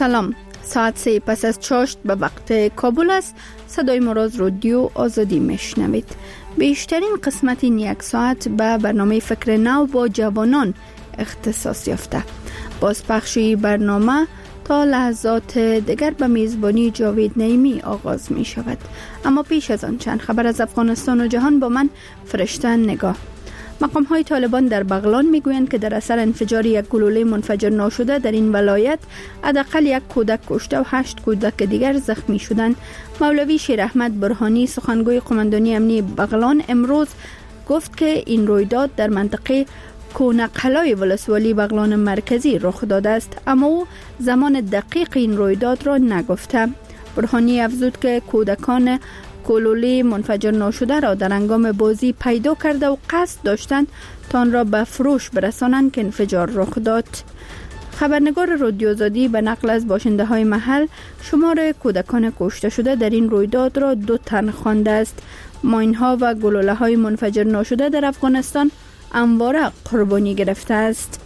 سلام، ساعت 3 پس از چاشت به وقت کابل است. صدای ما را از رادیو آزادی میشنوید. بیشترین قسمت این یک ساعت به برنامه فکر نو با جوانان اختصاص یافته. بازپخشی برنامه تا لحظات دیگر به میزبانی جاوید نعیمی آغاز می شود. اما پیش از آن چند خبر از افغانستان و جهان با من فرشته نگاه. مقام های طالبان در بغلان می گویند که در اثر انفجار یک گلوله منفجر ناشده در این ولایت حداقل یک کودک کشته و 8 کودک دیگر زخمی شدند. مولوی شیر احمد برهانی سخنگوی قماندانی امنی بغلان امروز گفت که این رویداد در منطقه کونقلای ولسوالی بغلان مرکزی رخ داده است، اما او زمان دقیق این رویداد را نگفته. برهانی افزود که کودکان گلوله منفجر ناشده را در هنگام بازی پیدا کرده و قصد داشتند تا آن را به فروش برسانند که انفجار رخ داد. خبرنگار رادیو آزادی به نقل از باشنده های محل شمار کودکان کشته شده در این رویداد را 2 تن خوانده است. ماینها و گلوله های منفجر ناشده در افغانستان همواره قربانی گرفته است.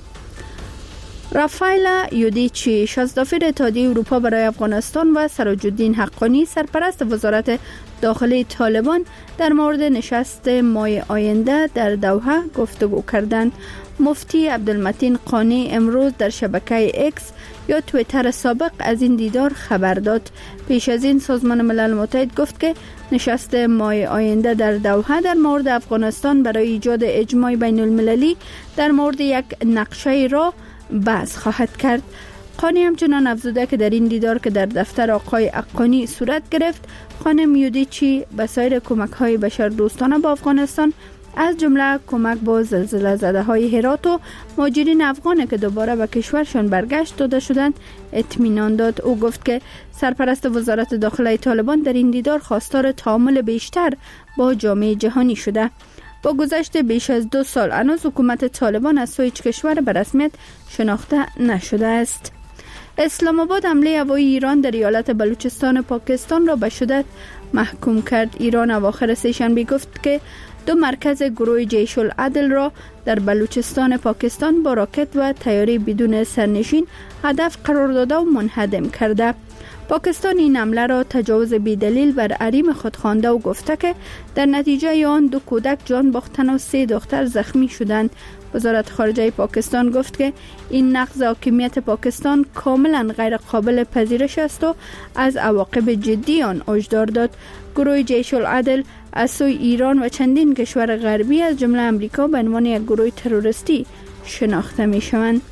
رافائل یودیچی شازدافیر اتحادیه اروپا برای افغانستان و سراج الدین حقانی سرپرست وزارت داخلی طالبان در مورد نشست ماه آینده در دوحه گفتگو کردند. مفتی عبدالمتین قانی امروز در شبکه اکس یا توییتر سابق از این دیدار خبر داد. پیش از این سازمان ملل متحد گفت که نشست ماه آینده در دوحه در مورد افغانستان برای ایجاد اجماع بین المللی در مورد یک نقشه را بحث خواهد کرد. قانی همچنان افزوده که در این دیدار که در دفتر آقای حقانی صورت گرفت، خانم یودیچی به سایر کمک‌های بشردوستانه با افغانستان از جمله کمک با زلزله زده های هرات و مهاجرین افغان که دوباره به کشورشان برگشت داده شدند اطمینان داد. او گفت که سرپرست وزارت داخلی طالبان در این دیدار خواستار تعامل بیشتر با جامعه جهانی شده. با گذشت بیش از 2 سال هنوز حکومت طالبان از سوی هیچ کشور به رسمیت شناخته نشده است. اسلام آباد حمله هوایی ایران در ایالت بلوچستان پاکستان را به شدت محکوم کرد. ایران اواخر سه‌شنبه گفت که 2 مرکز گروه جیش العدل را در بلوچستان پاکستان با راکت و طیاره بدون سرنشین هدف قرار داده و منهدم کرده. پاکستان این حمله را تجاوز بی‌دلیل بر حریم خود خوانده و گفته که در نتیجه آن 2 کودک جان باختند و 3 دختر زخمی شدند. وزارت خارجه پاکستان گفت که این نقض حاکمیت پاکستان کاملا غیر قابل پذیرش است و از عواقب جدی آن هشدار داد. گروه جیش العدل از سوی ایران و چندین کشور غربی از جمله امریکا به عنوان یک گروه تروریستی شناخته می شوند.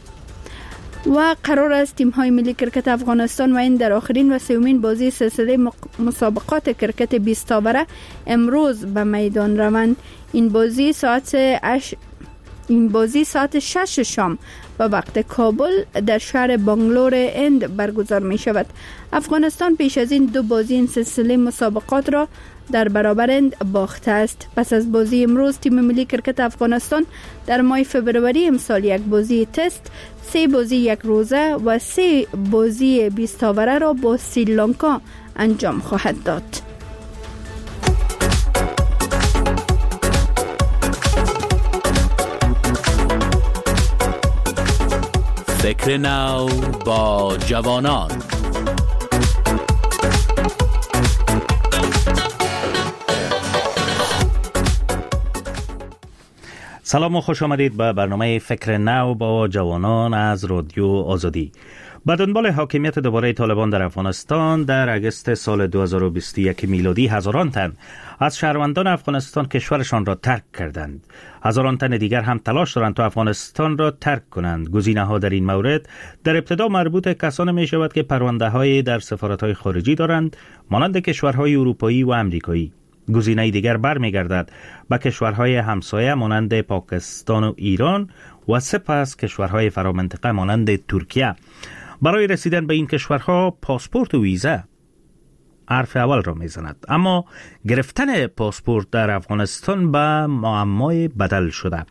و قرار است تیم‌های ملی کرکت افغانستان و این در آخرین و 3مین بازی سلسله مسابقات کرکت 20 تاوره امروز به میدان روند. این بازی ساعت 6 شام به وقت کابل در شهر بنگلور هند برگزار می شود. افغانستان پیش از این 2 بازی این سلسله مسابقات را در برابر هند باخته است. پس از بازی امروز تیم ملی کرکت افغانستان در ماه فبروری امسال 1 بازی تست، 3 بازی 1 روزه و 3 بازی 20 تاوره را با سریلانکا انجام خواهد داد. فکر نو با جوانان. سلام و خوش آمدید به برنامه فکر نو با جوانان از رادیو آزادی. به دنبال حاکمیت دوباره طالبان در افغانستان در اگست سال 2021 میلادی هزاران تن از شهروندان افغانستان کشورشان را ترک کردند. هزاران تن دیگر هم تلاش دارند تا افغانستان را ترک کنند. گزینه‌ها در این مورد در ابتدا مربوط کسانی می شود که پرونده‌های در سفارت‌های خارجی دارند، مانند کشورهای اروپایی و آمریکایی. گزینه دیگر برمیگردد به کشورهای همسایه مانند پاکستان و ایران و سپس کشورهای فرامنطقه مانند ترکیه. برای رسیدن به این کشورها پاسپورت و ویزا حرف اول را میزند، اما گرفتن پاسپورت در افغانستان به معمای بدل شده.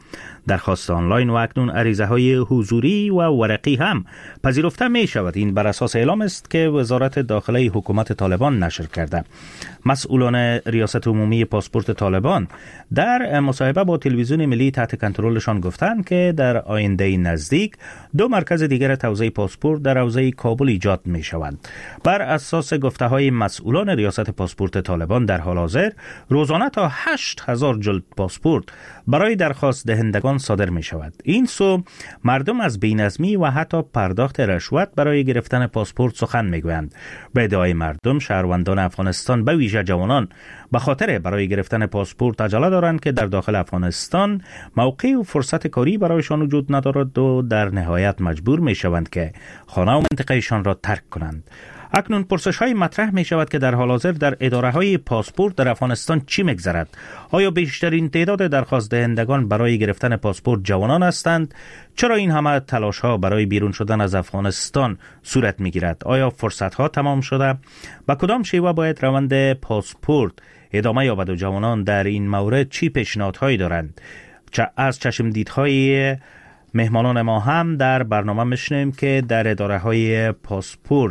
درخواست آنلاین و اکنون عریضه‌های حضوری و ورقی هم پذیرفته می شود. این بر اساس اعلام است که وزارت داخله حکومت طالبان نشر کرده. مسئولان ریاست عمومی پاسپورت طالبان در مصاحبه با تلویزیون ملی تحت کنترلشان گفتند که در آینده نزدیک 2 مرکز دیگر توزیع پاسپورت در حوزه کابل ایجاد می شود. بر اساس گفته‌های مسئولان ریاست پاسپورت طالبان در حال حاضر روزانه تا 8000 جلد پاسپورت برای درخواست دهندگان صادر می شود. این سو مردم از بی‌نظمی و حتی پرداخت رشوت برای گرفتن پاسپورت سخن می گویند. به ادعای مردم، شهروندان افغانستان به ویژه جوانان به خاطر برای گرفتن پاسپورت عجله دارند که در داخل افغانستان موقع و فرصت کاری برایشان وجود ندارد و در نهایت مجبور می شوند که خانه و منطقهشان را ترک کنند. اکنون پرسش‌های مطرح می شود که در حال حاضر در اداره‌های پاسپورت در افغانستان چی می‌گذرد؟ آیا بیشترین تعداد درخواست دهندگان برای گرفتن پاسپورت جوانان هستند؟ چرا این همه تلاش‌ها برای بیرون شدن از افغانستان صورت می‌گیرد؟ آیا فرصت‌ها تمام شده؟ با کدام شیوه باید روند پاسپورت ادامه یابد و جوانان در این مورد چی پیشنهادهایی دارند؟ از چشمدیدهای مهمانان ما هم در برنامه می‌شنویم که در اداره‌های پاسپورت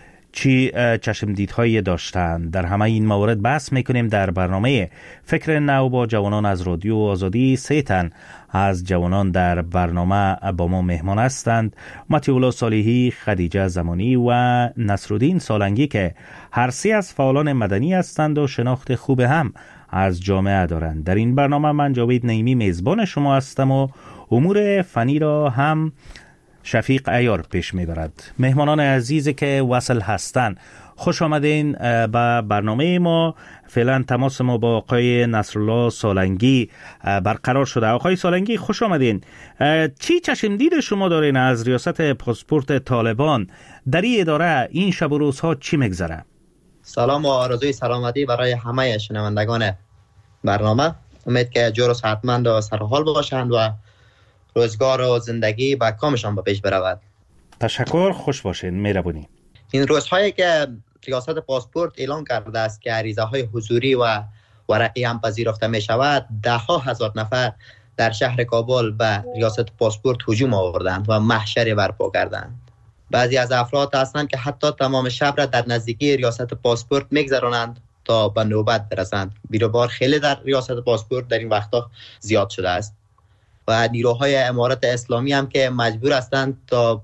چی چشمدیدهایی داشتند. در همه این مورد بحث میکنیم در برنامه فکر نو با جوانان از رادیو آزادی. 3 تن از جوانان در برنامه با ما مهمان هستند: مطیع صالحی، خدیجه زمانی و نصرالدین سالنگی که هر 3 از فعالان مدنی هستند و شناخت خوب هم از جامعه دارند. در این برنامه من جاوید نعیمی میزبان شما هستم و امور فنی را هم شفیق عیار پیش میبرد. مهمانان عزیزی که وصل هستند، خوش آمدین به برنامه ما. فعلا تماس ما با آقای نصرالله سالنگی برقرار شده. آقای سالنگی خوش آمدین. چی چشمدید شما دارین از ریاست پاسپورت طالبان در این اداره؟ این شب و روزها چی میگذره؟ سلام و آرزوی سلامتی برای همه شنوندگان برنامه. امید که جور و صحتمند و سرحال باشند و روزگار و زندگی با کامشان به پیش برود. تشکر، خوش باشین، مهربونی. این روزهایی که ریاست پاسپورت اعلام کرده است که عریضه‌های حضوری و ورقی هم پذیرفته می شود، 10,000 نفر در شهر کابل به ریاست پاسپورت هجوم آوردند و محشر برپا کردند. بعضی از افراد هستند که حتی تمام شب را در نزدیکی ریاست پاسپورت میگذرانند تا به نوبت برسند. بیروبار خیلی در ریاست پاسپورت در این وقتا زیاد شده است و نیروهای امارت اسلامی هم که مجبور هستند تا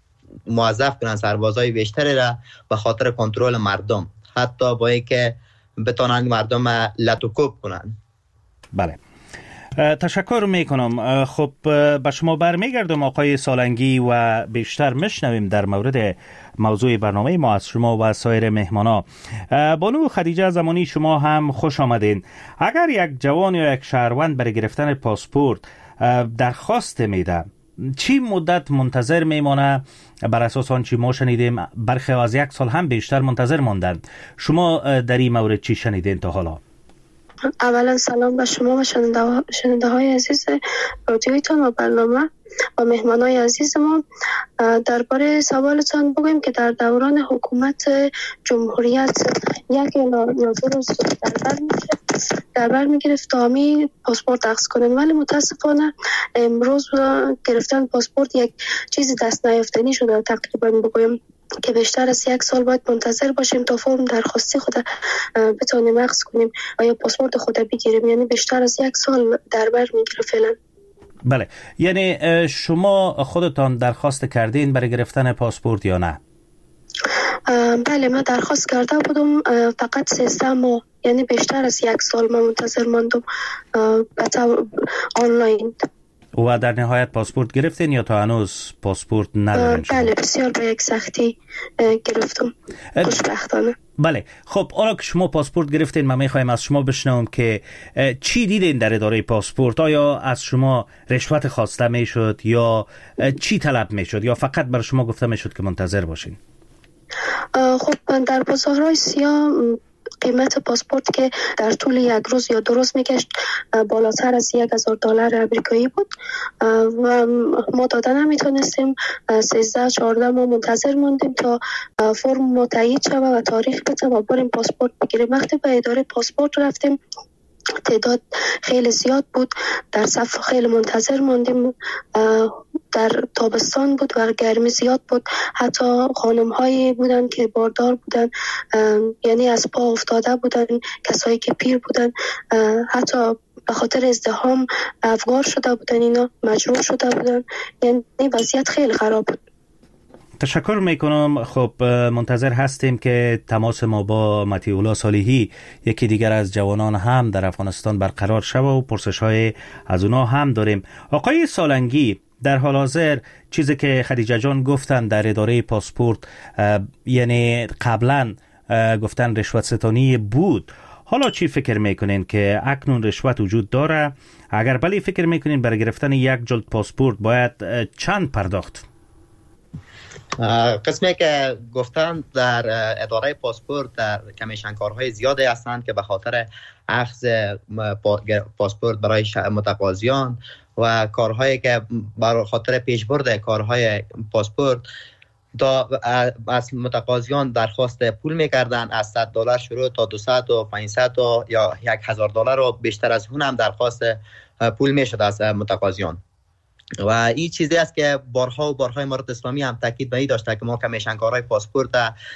موظف کنند سربازای بیشتری را به خاطر کنترل مردم، حتی با اینکه بتونن مردم لطوکوب کنند. بله، تشکر میکنم. خب به شما برمیگردم آقای سالنگی و بیشتر میشنویم در مورد موضوع برنامه ما از شما و سایر مهمانا. بانو خدیجه زمانی، شما هم خوش آمدین. اگر یک جوان یا یک شهروند برای گرفتن پاسپورت درخواست میده، چی مدت منتظر میمانه؟ بر اساس آنچه ما شنیدیم برخی از 1 سال هم بیشتر منتظر ماندند. شما در این مورد چی شنیدین تا حالا؟ اولا سلام به شما و شنونده های عزیز رادیویتان و برنامه و مهمانای عزیز ما. درباره سوالتان بگویم که در دوران حکومت جمهوریت 1 یا 2 روز در بر میگرفت تا همی پاسپورت اخذ کنن، ولی متاسفانه امروز گرفتن پاسپورت یک چیز دست نیافتنی شده. تقریبا بگویم که بیشتر از 1 سال باید منتظر باشیم تا فرم درخواستی خود بتونیم اخذ کنیم و یا پاسپورت خود بگیریم. یعنی بیشتر از 1 سال در بر میگیره فعلا. بله، یعنی شما خودتان درخواست کردین برای گرفتن پاسپورت یا نه؟ بله، من درخواست کرده بودم، فقط 13 ماه، یعنی بیشتر از 1 سال من منتظر ماندم آنلاین. و در نهایت پاسپورت گرفتین یا تا هنوز پاسپورت ندارین؟ بله، بسیار به یک سختی گرفتم، خوشبختانه. بله، خب حالا که شما پاسپورت گرفتین، ما میخوایم از شما بشنوم که چی دیدین در اداره پاسپورت. آیا از شما رشوت خواسته میشد یا چی طلب میشد یا فقط بر شما گفته میشد که منتظر باشین؟ خب در بازارهای سیاه قیمت پاسپورت که در طول 1 روز یا 2 روز میگشت بالاتر از $1,000 آمریکایی بود و ما دادن نمیتونستیم. 13-14 ماه منتظر موندیم تا فرم تایید شود و تاریخ بده و بریم پاسپورت بگیریم. وقتی به اداره پاسپورت رفتیم تعداد خیلی زیاد بود، در صف خیلی منتظر ماندیم. در تابستان بود و گرمی زیاد بود، حتی خانم هایی بودن که باردار بودن، یعنی از پا افتاده بودن، کسایی که پیر بودن، حتی به خاطر ازدحام افگار شده بودن، اینا مجروح شده بودن، یعنی وضعیت خیلی خراب بود. تشکر میکنم. خب منتظر هستیم که تماس ما با مطیع صالحی، یکی دیگر از جوانان هم در افغانستان برقرار شود و پرسش های از اونا هم داریم. آقای سالنگی، در حال حاضر چیزی که خدیجه جان گفتن در اداره پاسپورت، یعنی قبلا گفتن رشوت ستانی بود، حالا چی فکر میکنین که اکنون رشوت وجود داره؟ اگر بله فکر میکنین برای گرفتن یک جلد پاسپورت باید چند پرداخت؟ قسمی که گفتن در اداره پاسپورت در کمیشنکارهای زیادی هستند که به خاطر اخذ پاسپورت برای متقاضیان و کارهایی که برای خاطر پیشبرد کارهای پاسپورت از متقاضیان درخواست پول میکردن، از $100 شروع تا 200 و 500 یا $1000 و بیشتر از اون هم درخواست پول میشد از متقاضیان. و این چیزی است که بارها و بارها امارات اسلامی هم تاکید به این داشته که ما کمیشنکارهای پاسپورت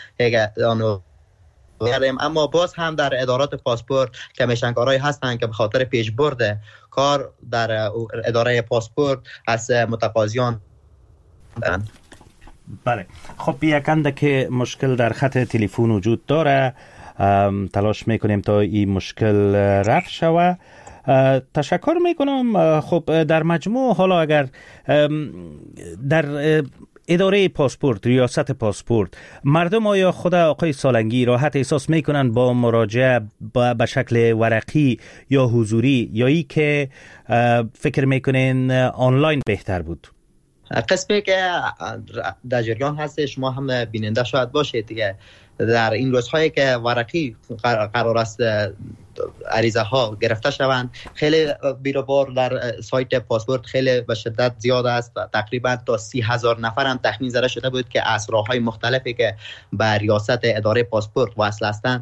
داریم، اما باز هم در ادارات پاسپورت کمیشنکارهایی هستند که به خاطر پیشبرد کار در اداره پاسپورت از متقاضیان دارند. بله، خب یکند که مشکل در خط تلفن وجود داره، تلاش میکنیم تا این مشکل رفع شود. تشکر میکنم. خب در مجموع حالا اگر در اداره پاسپورت، ریاست پاسپورت، مردم آیا خود آقای سالنگی راحت احساس میکنن با مراجعه به شکل ورقی یا حضوری، یا ای که فکر میکنین آنلاین بهتر بود؟ قسمی که در جریان هست شما هم بیننده شاید باشید دیگه، در این روزهایی که ورقی قرار است عریضه ها گرفته شوند، خیلی بیروبار در سایت پاسپورت خیلی به شدت زیاد است. تقریبا تا 30,000 نفر هم تخمین زده شده بود که از راه‌های مختلفی که به ریاست اداره پاسپورت وصل هستند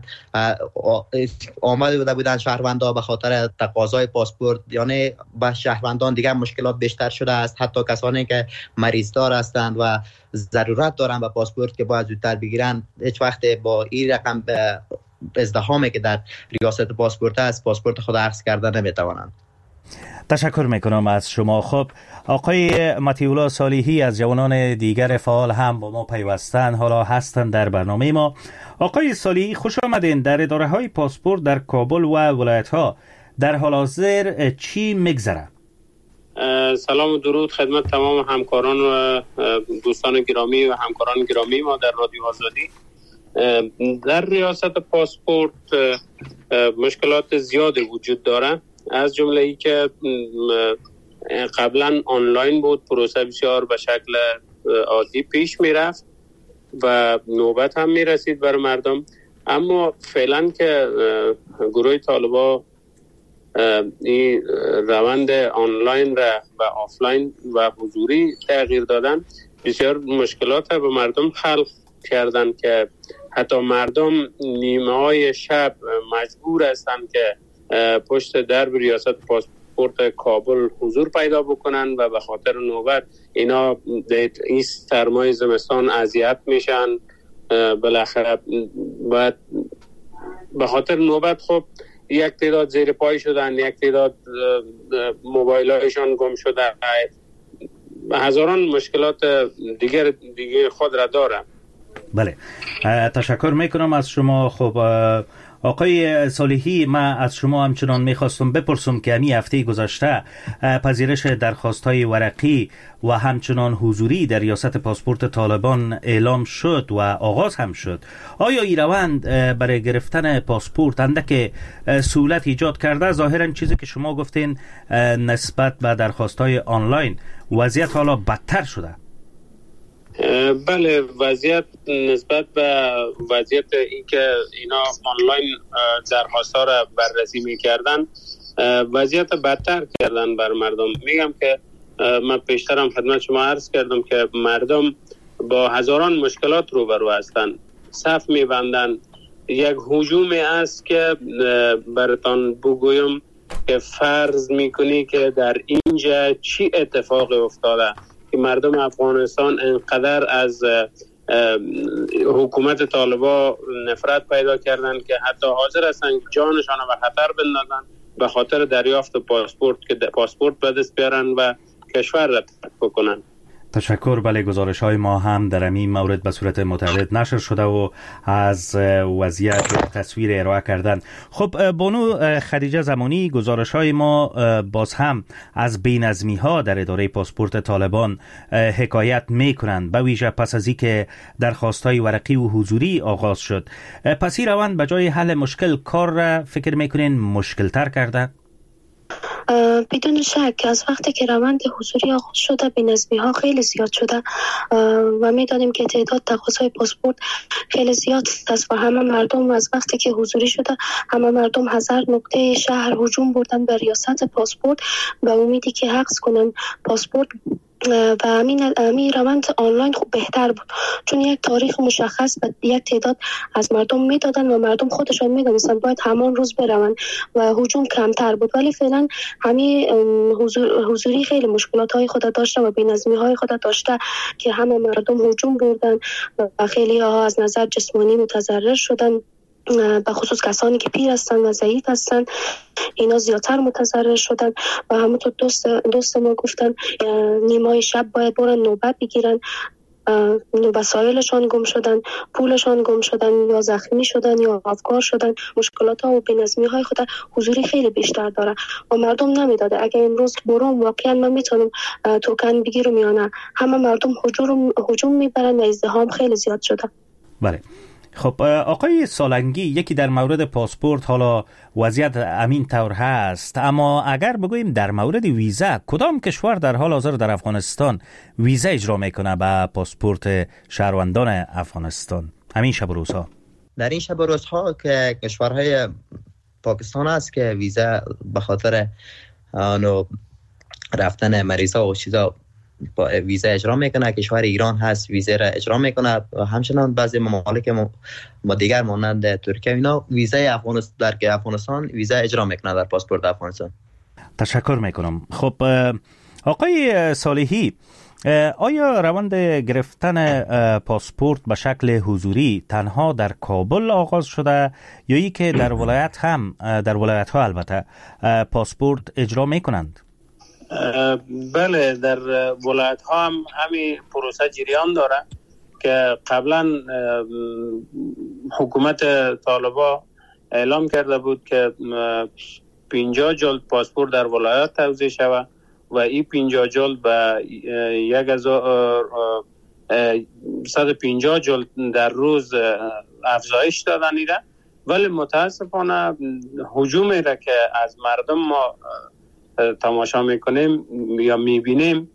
آمده بودند شهروندان به خاطر تقاضای پاسپورت. یعنی به شهروندان دیگر مشکلات بیشتر شده است، حتی کسانی که مریض دار هستند و ضرورت دارن به پاسپورت که باید زودتر بگیرن، هیچ وقت با این رقم ازدحامی که در ریاست پاسپورت است پاسپورت خود عرض کرده نمیتوانند. تشکر میکنم از شما. خب آقای مطیع صالحی از جوانان دیگر فعال هم با ما پیوستن، حالا هستند در برنامه ما. آقای صالحی خوش آمدین. در اداره های پاسپورت در کابل و ولایت ها در حال حاضر چی میگذره؟ سلام و درود خدمت تمام همکاران و دوستان گرامی و همکاران گرامی ما در رادیو آزادی. در ریاست پاسپورت مشکلات زیادی وجود داره، از جمله ای که قبلا آنلاین بود، پروسه بسیار به شکل عادی پیش میرفت و نوبت هم میرسید بر مردم، اما فعلا که گروه طالبا این روند آنلاین را به آفلاین و حضوری تغییر دادن، بسیار مشکلات به مردم خلق کردن که حتی مردم نیمه های شب مجبور هستند که پشت درب ریاست پاسپورت کابل حضور پیدا بکنن و به خاطر نوبت اینا این سرمای زمستان اذیت میشن. بالاخره باید به خاطر نوبت خب یک تعداد زیر پای شدن، یک تعداد موبایل هایشان گم شده، هزاران مشکلات دیگر خود را دارن. بله، تشکر میکنم از شما. خب آقای صالحی، من از شما همچنان میخواستم بپرسم که همین هفته گذشته پذیرش درخواست‌های ورقی و همچنان حضوری در ریاست پاسپورت طالبان اعلام شد و آغاز هم شد. آیا این روند برای گرفتن پاسپورت اندک سهولت ایجاد کرده؟ ظاهراً چیزی که شما گفتین نسبت به درخواست‌های آنلاین وضعیت حالا بدتر شده. بله، وضعیت نسبت به وضعیت اینکه اینا آنلاین درخواست‌ها را بررسی می‌کردن وضعیت بدتر کردن بر مردم. میگم که من پیشترم خدمت شما عرض کردم که مردم با هزاران مشکلات روبرو هستند، صف می‌بندن، یک هجومی است که براتان بگویم که فرض میکنی که در اینجا چی اتفاق افتاده که مردم افغانستان انقدر از حکومت طالبان نفرت پیدا کردن که حتی حاضر هستن جانشان را به خطر بندازن به خاطر دریافت پاسپورت که پاسپورت به دست بیارن و کشور را ترک بکنن. تشکر. بله، گزارش های ما هم در این مورد به صورت متعدد نشر شده و از وضعیت تصویر ارائه کردن. خب بانو خدیجه زمانی، گزارش های ما باز هم از بی‌نظمی ها در اداره پاسپورت طالبان حکایت می کنند، به ویژه پس از اینکه درخواست های ورقی و حضوری آغاز شد. پس این روند به جای حل مشکل کار را فکر میکنین مشکل تر کرده؟ بدون شک از وقتی که روند حضوری آغاز شده بی‌نظمی ها خیلی زیاد شده و می‌دانیم که تعداد تقاضای پاسپورت خیلی زیاد است و همه مردم از وقتی که حضوری شده همه مردم هزار نقطه شهر هجوم بردن به ریاست پاسپورت به امیدی که حجز کنن پاسپورت و همین روند آنلاین خوب بهتر بود، چون یک تاریخ مشخص به یک تعداد از مردم میدادن و مردم خودشان میدونستن باید همان روز بروند و هجوم کمتر بود. ولی فعلا همین حضوری خیلی مشکلات های خود داشته و بی‌نظمی های خود داشته که همه مردم هجوم بردن و خیلی ها از نظر جسمانی متضرر شدن، به خصوص کسانی که پیر هستن و ضعیف هستن اینا زیادتر متضرر شدن و همونطور دوست ما گفتن نیمای شب باید برن نوبت بگیرن، وسایلشان گم شدن، پولشان گم شدن یا زخمی شدن یا افگار شدن. مشکلات ها و بی‌نظمی های خود حضوری خیلی بیشتر داره و مردم نمیداده اگه امروز برام واقعا من میتونم توکن بگیرم یا نه، همه مردم هجوم میبرن و ازدحام خیلی زیاد شده. بله. خب آقای سالنگی، یکی در مورد پاسپورت حالا وضعیت امین طور هست، اما اگر بگوییم در مورد ویزا، کدام کشور در حال حاضر در افغانستان ویزا اجرا میکنه به پاسپورت شهروندان افغانستان همین شب و روزها؟ در این شب و روزها که کشورهای پاکستان است که ویزا به خاطر رفتن مریضا و چیزا با ویزا اجرا میکنه، کشور ایران هست ویزا را اجرا میکنه و همچنان بعضی ممالک ما دیگر مانند ترکیه اینا ویزا افغانستان ویزا اجرا میکنه در پاسپورت افغانستان. تشکر میکنم. خب آقای صالحی، آیا روند گرفتن پاسپورت به شکل حضوری تنها در کابل آغاز شده یا ای که در ولایت ها البته پاسپورت اجرا میکنند؟ بله، در ولایت ها هم همین پروسه جریان داره که قبلا حکومت طالبان اعلام کرده بود که 50 جلد پاسپورت در ولایت توزیع شود و این 50 جلد به 1150 جلد در روز افزایش دادن ایده. ولی متاسفانه هجومی را که از مردم ما تماشا میکنیم یا میبینیم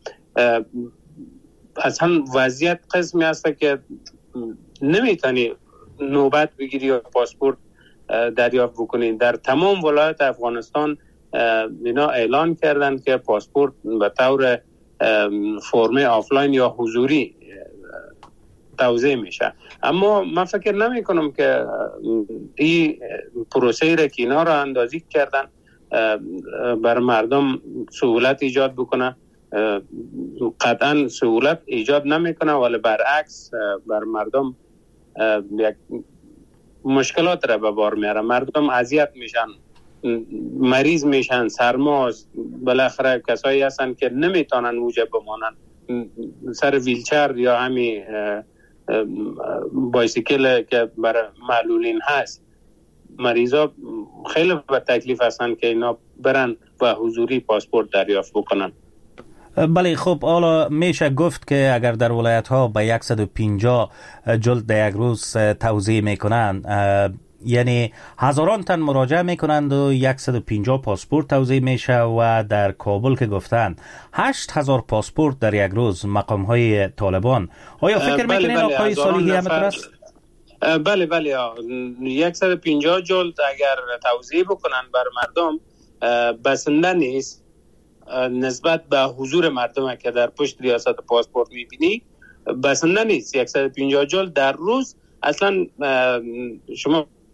اصلا وضعیت قسمی هست که نمیتونی نوبت بگیری یا پاسپورت دریافت بکنی. در تمام ولایت افغانستان اینا اعلان کردن که پاسپورت به طور فرم آفلاین یا حضوری توزیع میشه، اما من فکر نمی کنم که این پروسه را که اینا را اندازی کردن بر مردم سهولت ایجاد بکنه. قطعا سهولت ایجاد نمیکنه ولی برعکس بر مردم یک مشکلات را به بار میاره. مردم اذیت میشن، مریض میشن، سرماست، بالاخره کسایی هستن که نمیتونن اوجه بمانن سر ویلچر یا همین بایسیکل که برای معلولین هست. مریضا خیلی به تکلیف هستن که اینا برن و حضوری پاسپورت دریافت بکنن. بله. خب حالا میشه گفت که اگر در ولایت ها به 150 جلد در یک روز توزیع میکنن، یعنی هزاران تن مراجعه میکنند و 150 پاسپورت توزیع میشه و در کابل که گفتن 8000 پاسپورت در یک روز مقام های طالبان. آیا فکر میکنین آقای صالحی همینطور است؟ بله 150 جلد اگر توزیع بکنن بر مردم بسنده نیست نسبت به حضور مردم که در پشت ریاست پاسپورت میبینی، بسنده نیست. 150 جلد در روز اصلا شما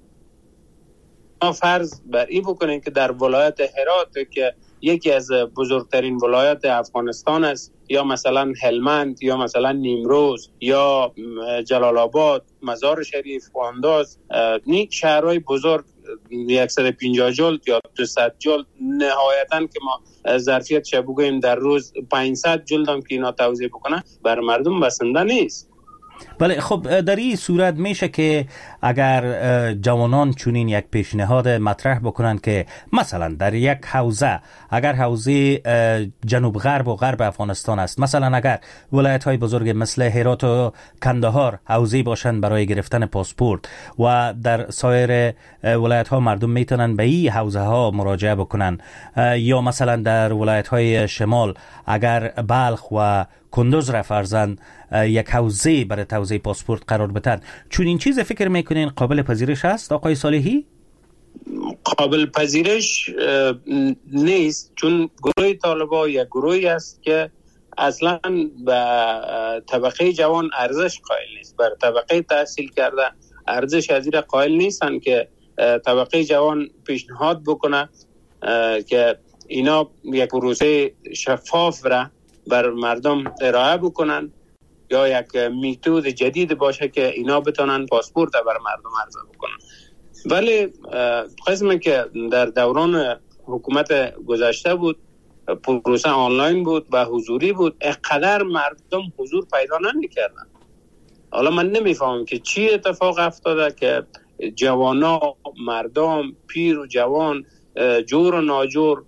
ما فرض بر این بکنیم که در ولایت هرات که یکی از بزرگترین ولایات افغانستان است، یا مثلا هلمند، یا مثلا نیمروز، یا جلال آباد، مزار شریف، انداز، این شهرهای بزرگ 150 جلد یا 200 جلد، نهایتاً که ما ظرفیت چه بگوییم در روز 500 جلد هم که اینا توزیع بکنه بر مردم بسنده نیست. بله، خب در این صورت میشه که اگر جوانان چونین یک پیشنهاد مطرح بکنن که مثلا در یک حوزه، اگر حوزه جنوب غرب و غرب افغانستان است، مثلا اگر ولایت های بزرگ مثل هرات و کندهار حوزه باشن برای گرفتن پاسپورت و در سایر ولایت ها مردم میتونن به این حوزه ها مراجعه بکنن، یا مثلا در ولایت های شمال اگر بلخ و کندوز را فرزن یک حوزه برای توزیع پاسپورت قرار بدن، چون این چیز فکر میکنین قابل پذیرش است آقای صالحی؟ قابل پذیرش نیست، چون گروه طالبان یک گروهی است که اصلا به طبقه جوان ارزش قائل نیست، بر طبقه تحصیل کرده ارزش از این قائل نیستن که طبقه جوان پیشنهاد بکنه که اینا یک پروسه شفاف را بر مردم ارائه بکنن، یا یک میتود جدید باشه که اینا بتونن پاسپورت بر مردم عرضه بکنن. ولی قسمی که در دوران حکومت گذشته بود پروسه آنلاین بود و حضوری بود، اقدر مردم حضور پیدا نمی‌کردن. حالا من نمیفهمم که چی اتفاق افتاده که جوانا، مردم، پیر و جوان، جور و ناجور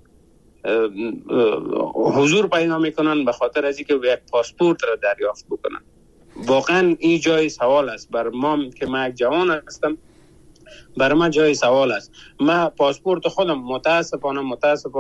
حضور پیدا میکنن به خاطر از اینکه یک پاسپورت را دریافت بکنن. واقعا این جای سوال است بر ما که من یک جوان هستم، بر من جای سوال است. من پاسپورت خودم متاسفانه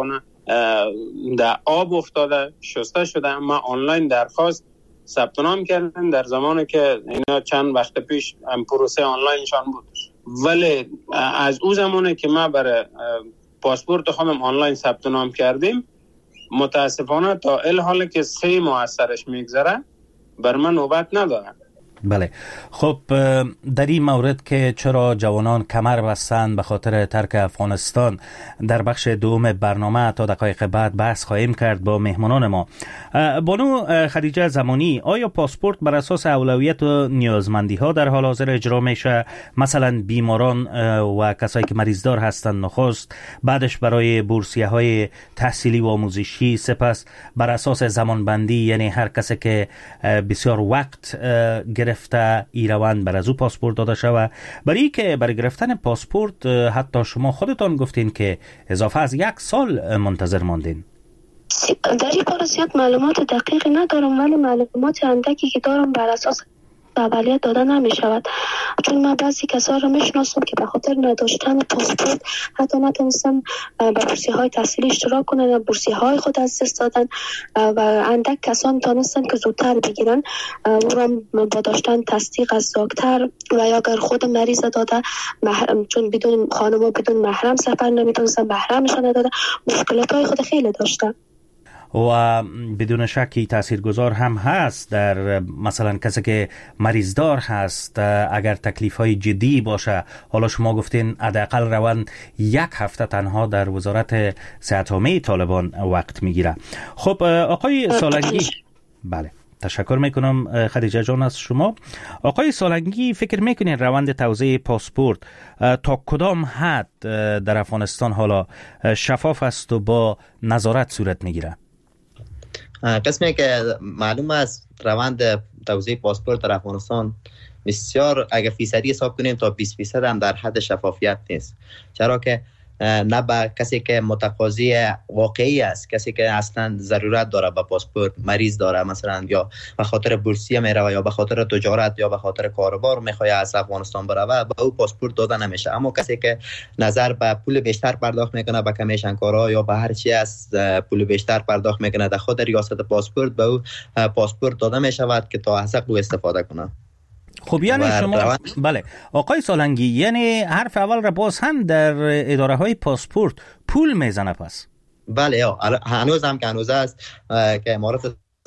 در آب افتاده، شسته شده. من آنلاین درخواست ثبت نام کردم در زمانی که اینا چند وقت پیش پروسه آنلاینشان بود، ولی از اون زمانی که من برای پاسپورت خودم آنلاین ثبت نام کردیم متاسفانه تا الحال که 3 ماه از سرش میگذره بر من نوبت ندارن. بله، خب در این مورد که چرا جوانان کمر بستند به خاطر ترک افغانستان، در بخش دوم برنامه تا دقایق بعد بحث خواهیم کرد با مهمانان ما. بانو خدیجه زمانی، آیا پاسپورت بر اساس اولویت و نیازمندی ها در حال حاضر اجرا میشه؟ مثلا بیماران و کسایی که مریضدار هستند نخست، بعدش برای بورسیه های تحصیلی و آموزشی، سپس بر اساس زمانبندی، یعنی هر کسی که بسیار وقت گرفته ایروان بر از او پاسپورت داده شود. برای که برای گرفتن پاسپورت حتی شما خودتان گفتین که اضافه از 1 سال منتظر ماندین. در این باره زیاد معلومات دقیقی ندارم، ولی معلومات اندکی که دارم بر اساس اولیت داده نمی شود، چون من بعضی کسا رو میشناسم که به خاطر نداشتن پاسپورت حتی نتونستن به بورسیه های تحصیلی اشتراک کنن، بورسیه های خود از دست دادن و اندک کسان تونستن که زودتر بگیرن و با داشتن تصدیق از دکتر و یا اگر خود مریض داده چون بدون خانم بدون محرم سفر نمیتونستن، محرمشان نداده، مشکلات های خود خیلی داشتن. و بدون شکی تاثیرگذار هم هست در مثلا کسی که مریضدار هست، اگر تکلیف های جدی باشه. حالا شما گفتین حداقل روند 1 هفته تنها در وزارت صحت عامه طالبان وقت میگیره. خب آقای سالنگی، بله تشکر میکنم خدیجه جان از شما. آقای سالنگی، فکر میکنین روند توزیع پاسپورت تا کدام حد در افغانستان حالا شفاف است و با نظارت صورت میگیره؟ قسمی که معلوم است روند توزیع پاسپورت در افغانستان بسیار اگر فیصدی حساب کنیم تا 20% هم در حد شفافیت نیست، چرا که نه به کسی که متقاضی واقعی است، کسی که اصلا ضرورت داره به پاسپورت، مریض داره مثلا یا به خاطر بورسیه میره یا به خاطر تجارت یا به خاطر کاروبار میخواد از افغانستان بره، به او پاسپورت داده نمیشه. اما کسی که نظر به پول بیشتر پرداخت میکنه به کمیشن کارا یا به هر چی از پول بیشتر پرداخت میکنه در خود ریاست پاسپورت، به او پاسپورت داده میشود که تا حق او استفاده کنه. خب یعنی شما بله آقای سالنگی، یعنی حرف اول را باز هم در اداره های پاسپورت پول میزنه پس؟ بله هنوز هم که هنوز است که امارات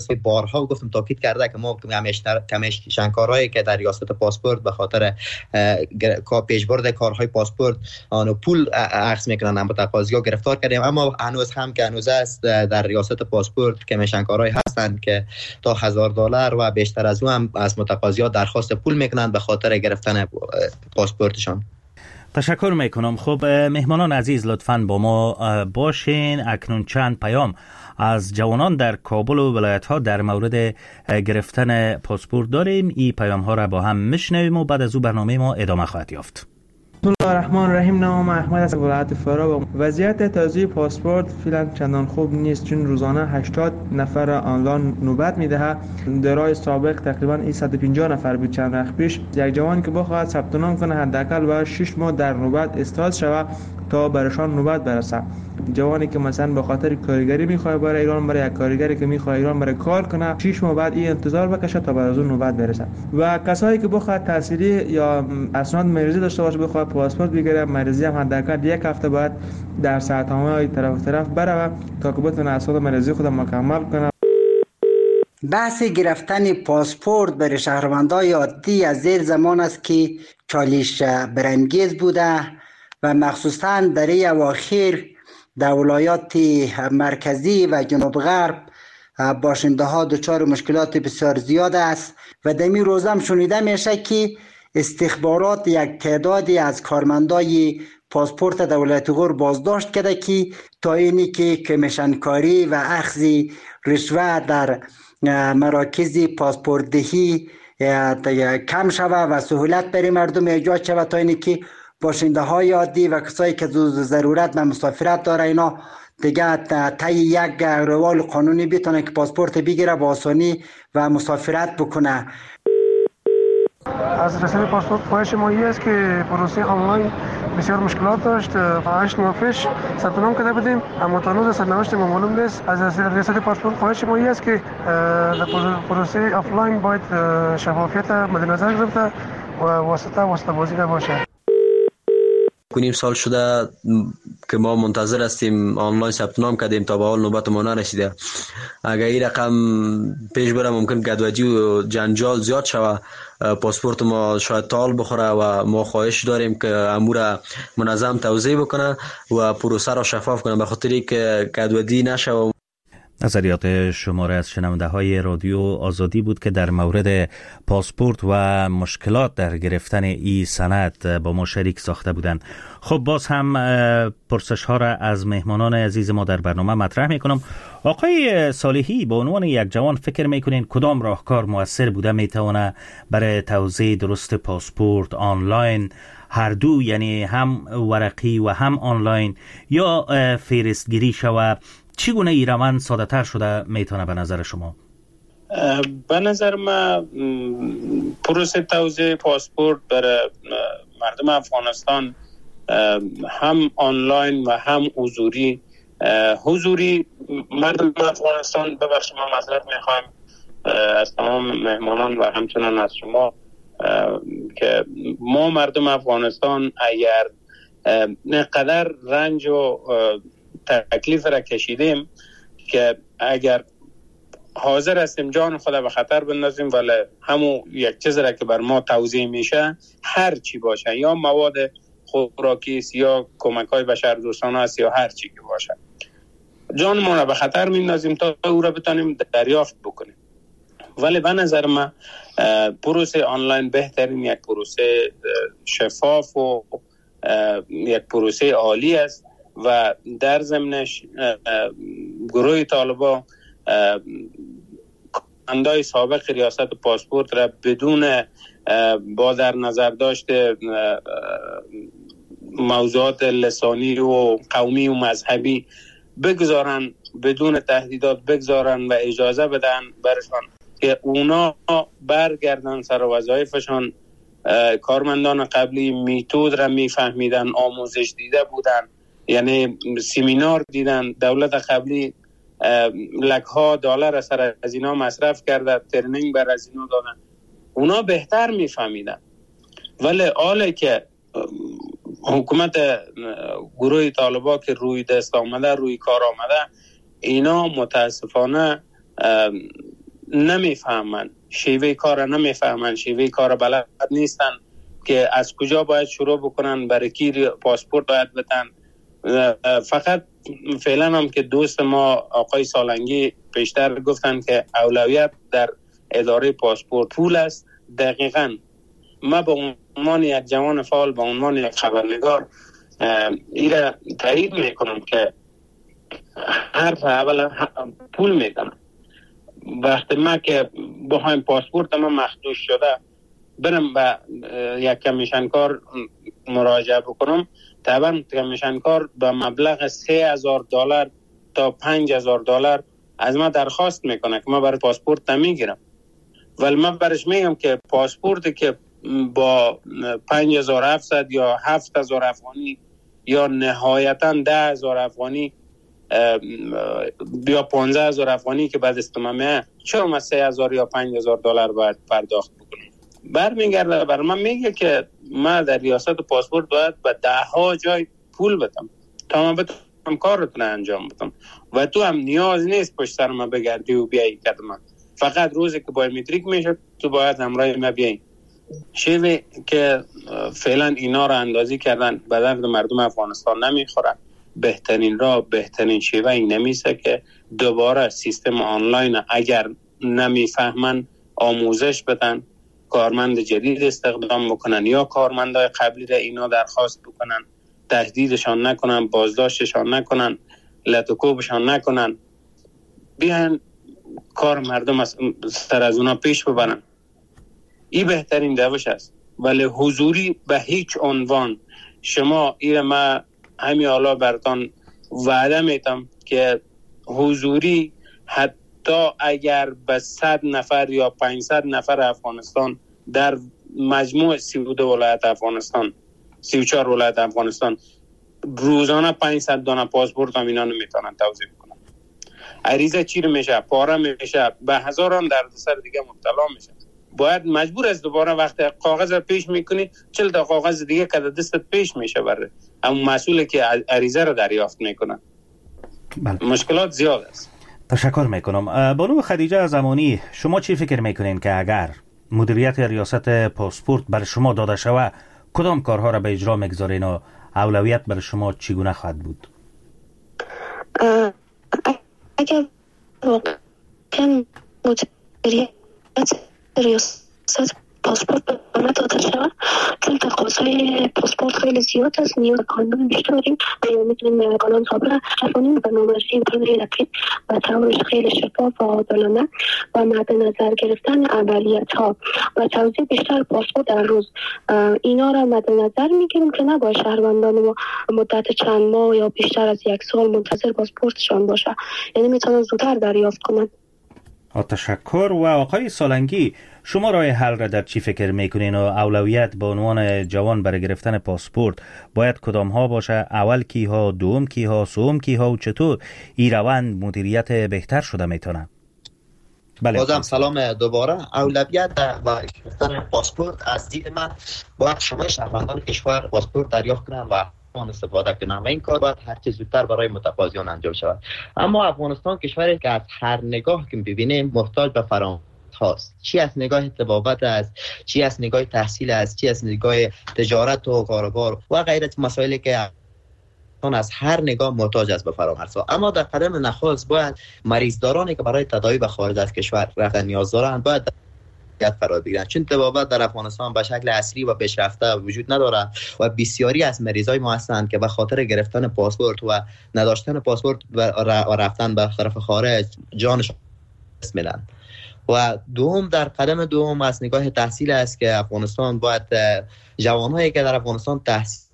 بارها گفتم تاکید کرده که ما کمیشنکارایی که در ریاست پاسپورت به خاطر پیشبرد کارهای پاسپورت آن پول اخذ میکنن متقاضی‌ها گرفتار کردیم، اما هنوز هم که هنوز است در ریاست پاسپورت کمیشنکارایی هستند که تا $1000 و بیشتر از اون هم از متقاضی‌ها درخواست پول میکنن به خاطر گرفتن پاسپورتشان. تشکر میکنم. خب مهمانان عزیز لطفاً با ما باشین. اکنون چند پیام از جوانان در کابل و ولایت ها در مورد گرفتن پاسپورت داریم. این پیام ها را با هم میشنویم و بعد از او برنامه ما ادامه خواهد یافت. بسم الله الرحمن الرحیم. نام احمد از ولایت فرا. وضعیت تازه پاسپورت فعلا چندان خوب نیست، چون روزانه 80 نفر آنلاین نوبت میده. درای سابق تقریبا 150 نفر بود چند وقت پیش. یک جوان که بخواد ثبت نام کنه حداقل باید 6 ماه در نوبت استاد شود تا برشان نوبت برسه. جوانی که مثلا به خاطر کارگری میخواد برای ایران، برای یک کارگری که میخواد ایران برای کار کنه 6 ماه بعد این انتظار بکشه تا بعد از اون نوبت برسه. و کسایی که بخواد تحصیلی یا اسناد مریضی داشته باشه بخواد پاسپورت بگیره، مریضی هم حداقل یک هفته بعد در ساعت‌های طرف بره تا که بتونه اسناد مریضی خود مکمل کنه. بحث گرفتن پاسپورت برای شهروندان عادی از زیر زمان است که چالش برانگیز بوده و مخصوصاً در این اواخر در ولایات مرکزی و جنوب غرب باشنده ها دچار مشکلات بسیار زیاد است و در این روز هم شنیده میشه که استخبارات یک تعدادی از کارمندای پاسپورت دولت غور بازداشت کرده که تا اینی که کمیشنکاری و اخذ رشوه در مراکز پاسپورت دهی کم شود و سهولت برای مردم ایجاد شود تا اینی که باشنده های عادی و کسایی که ضرورت به مسافرت داره اینا دیگه طی یک روال قانونی بتونه که پاسپورت بگیره با آسانی و مسافرت بکنه. از رسید پاسپورت خواهش ما این است که پروسه آنلاین بسیار مشکلات داشت. 8 ماه پیش ثبت نام کرده بودیم اما تا هنوز سرنوشت ما معلوم نیست. از رسید پاسپورت خواهش ما این است که پروسه آفلاین باید شفافیت مد نظر گرفته و واسطه بازی نباشه. کنیم سال شده که ما منتظر هستیم آنلاین ثبت نام کردیم تا به حال نوبت ما نرسیده. اگر این رقم پیش بره ممکن گدوجی و جنجال زیاد شوه، پاسپورت ما شاید تال بخوره و ما خواهش داریم که امور منظم توزیع بکنه و پروسه را شفاف کنه به خاطری که گدوجی نشه. نظریات شماره از شنونده های رادیو آزادی بود که در مورد پاسپورت و مشکلات در گرفتن این سند با ما شریک ساخته بودند. خب باز هم پرسش ها را از مهمانان عزیز ما در برنامه مطرح میکنم. آقای صالحی، به عنوان یک جوان فکر میکنین کدام راهکار مؤثر بوده میتونه برای توزیع درست پاسپورت آنلاین، هر دو یعنی هم ورقی و هم آنلاین، یا فهرستگیری شوه؟ چگونه این روند ساده تر شده میتونه به نظر شما؟ به نظر من پروسه توزیع پاسپورت برای مردم افغانستان هم آنلاین و هم حضوری مردم افغانستان، ببخشید ما معذرت میخوایم از تمام مهمانان و همچنان از شما که ما مردم افغانستان اگر نقدر رنج و تکلیف را کشیدیم که اگر حاضر هستیم جان خدا به خطر بندازیم ولی همون یک چیز را که بر ما توزیع میشه هر چی باشه، یا مواد خوراکی است یا کمک های بشر دوستانه است یا هر چی که باشه، جان ما را به خطر میندازیم تا او را بتانیم دریافت بکنیم. ولی به نظر من پروسه آنلاین بهترین یک پروسه شفاف و یک پروسه عالی است و در ضمنش گروه طالبان کارمندای سابق ریاست پاسپورت را بدون با در نظر داشت موضوعات لسانی و قومی و مذهبی بگذارن، بدون تهدیدات بگذارن و اجازه بدن برشان که اونا برگردن سر وظایفشان. کارمندان قبلی میتود را میفهمیدن، آموزش دیده بودن، یعنی سیمینار دیدن، دولت قبلی لکها دلار سر از اینا مصرف کرده، ترنینگ بر از اینا دادن، اونا بهتر میفهمیدن. ولی حالا که حکومت گروه طالبان که روی دست آمده، روی کار آمده، اینا متاسفانه نمیفهمن شیوه کار، نمیفهمن شیوه کار، بلد نیستن که از کجا باید شروع بکنن، برای کی پاسپورت باید بدن. فقط فعلا هم که دوست ما آقای سالنگی پیشتر گفتن که اولویت در اداره پاسپورت پول است. دقیقاً ما به عنوان یک جوان فعال، به عنوان یک خبرنگار ایره تایید میکنم که حرف اول پول میکنم. وقتی ما که بخوایم پاسپورت ما مخدوش شده برم به یک کمیشنکار مراجعه بکنم، طبعا کمیشنکار به مبلغ $3,000 تا $5,000 از ما درخواست میکنه که ما برای پاسپورت نمیگیرم. ولی من برش میگم که پاسپورتی که با 5,700 یا 7,000 افغانی یا نهایتا 10,000 افغانی یا 15,000 افغانی که بعد استمامه، چرا ما 3,000 یا $5,000 باید پرداخت بکنیم؟ برمیگرده بر من میگه که ما در ریاست پاسپورت باید به 10 جای پول بدم تا من بتونم کارتون انجام بدم و تو هم نیاز نیست پشت سر ما بگردی و بیایی کدوم. فقط روزی که بایومتریک میشه تو باید همراه ما بیایی. شیوه که فعلا اینا رو اندازی کردن به درد مردم افغانستان نمیخوره. بهترین راه، بهترین شیوه این نمیشه که دوباره سیستم آنلاین اگر نمیفهمن آموزش بدن، کارمند جدید استخدام بکنن یا کارمندای قبلی را اینا درخواست بکنن، تهدیدشان نکنن، بازداشتشان نکنن، لطوکوبشان نکنن، بیان کار مردم سر از اونا پیش ببرن. این بهترین روش است. ولی حضوری به هیچ عنوان شما ایره ما همین حالا براتان وعده میتم که حضوری حتی اگر به 100 نفر یا 500 نفر افغانستان در مجموع 32 ولایت افغانستان، 34 ولایت افغانستان روزانه 500 دانه پاسپورت هم اینا نمیتونن توزیع کنن. عریضه چیر میشه، پاره میشه، به هزاران دردسر دیگه مبتلا میشه. باید مجبور از دوباره وقتی کاغذ پیش میکنی 40 تا کاغذ دیگه که دستت پیش میشه بره اما مسئولی که عریضه رو دریافت میکنن. بله. مشکلات زیاد است. تشکر میکنم. بانو خدیجه زمانی، شما چی فکر میکنین که اگر مدیریت ریاست پاسپورت برای شما داده شود کدام کارها را به اجرا میگذارین و اولویت برای شما چگونه خواهد بود؟ اگر واقعا مدیریت ریاست پاسپورت به ما داده شود، چون تقاضای پاسپورت خیلی زیاد است، نیاز کارمند بیشتر داریم و میتونیم قانون سابقه قانون برنامه‌ریزی کنیم لکن و طورش خیلی شفاف و عادلانه و مد نظر گرفتن اولیت‌ها و توزیع بیشتر پاسپورت در روز، اینا را مد نظر میگیریم که نباید شهروندان ما مدت چند ماه یا بیشتر از 1 سال منتظر پاسپورتشان باشه، یعنی میتونن زودتر دریافت کنند. تشکر. و آقای سالنگی، شما راه حل را در چی فکر میکنین و اولویت به عنوان جوان برای گرفتن پاسپورت باید کدام ها باشه؟ اول کی ها، دوم کی ها، سوم کی ها و چطور این روند مدیریت بهتر شده میتونه؟ بله. بازم سلام دوباره. اولویت برای گرفتن پاسپورت از دید من باید شما شهروندان کشور پاسپورت دریافت کنن و استفاده کنن و این کار باید هر چه زودتر برای متقاضیان انجام شود. اما افغانستان کشوری که از هر نگاه که ببینیم محتاج به فراموش هاست. چی از نگاه طبابت است، چی از نگاه تحصیل است، چی از نگاه تجارت و کاروبار و غیره مسائلی که از هر نگاه محتاج است به فرامرزها. اما در قدم نخست باید مریضدارانی که برای تداوی به خارج از کشور رفتن نیاز دارند باید فرار بگیرند، چون طبابت در افغانستان به شکل اصلی و پیشرفته وجود ندارد و بسیاری از مریضای ما هستند که به خاطر گرفتن پاسپورت و نداشتن پاسپورت و رفتن به طرف خارج جانشان میدن. و دوم در قدم دوم از نگاه تحصیل است که افغانستان باید جوانهایی که در افغانستان تحصیل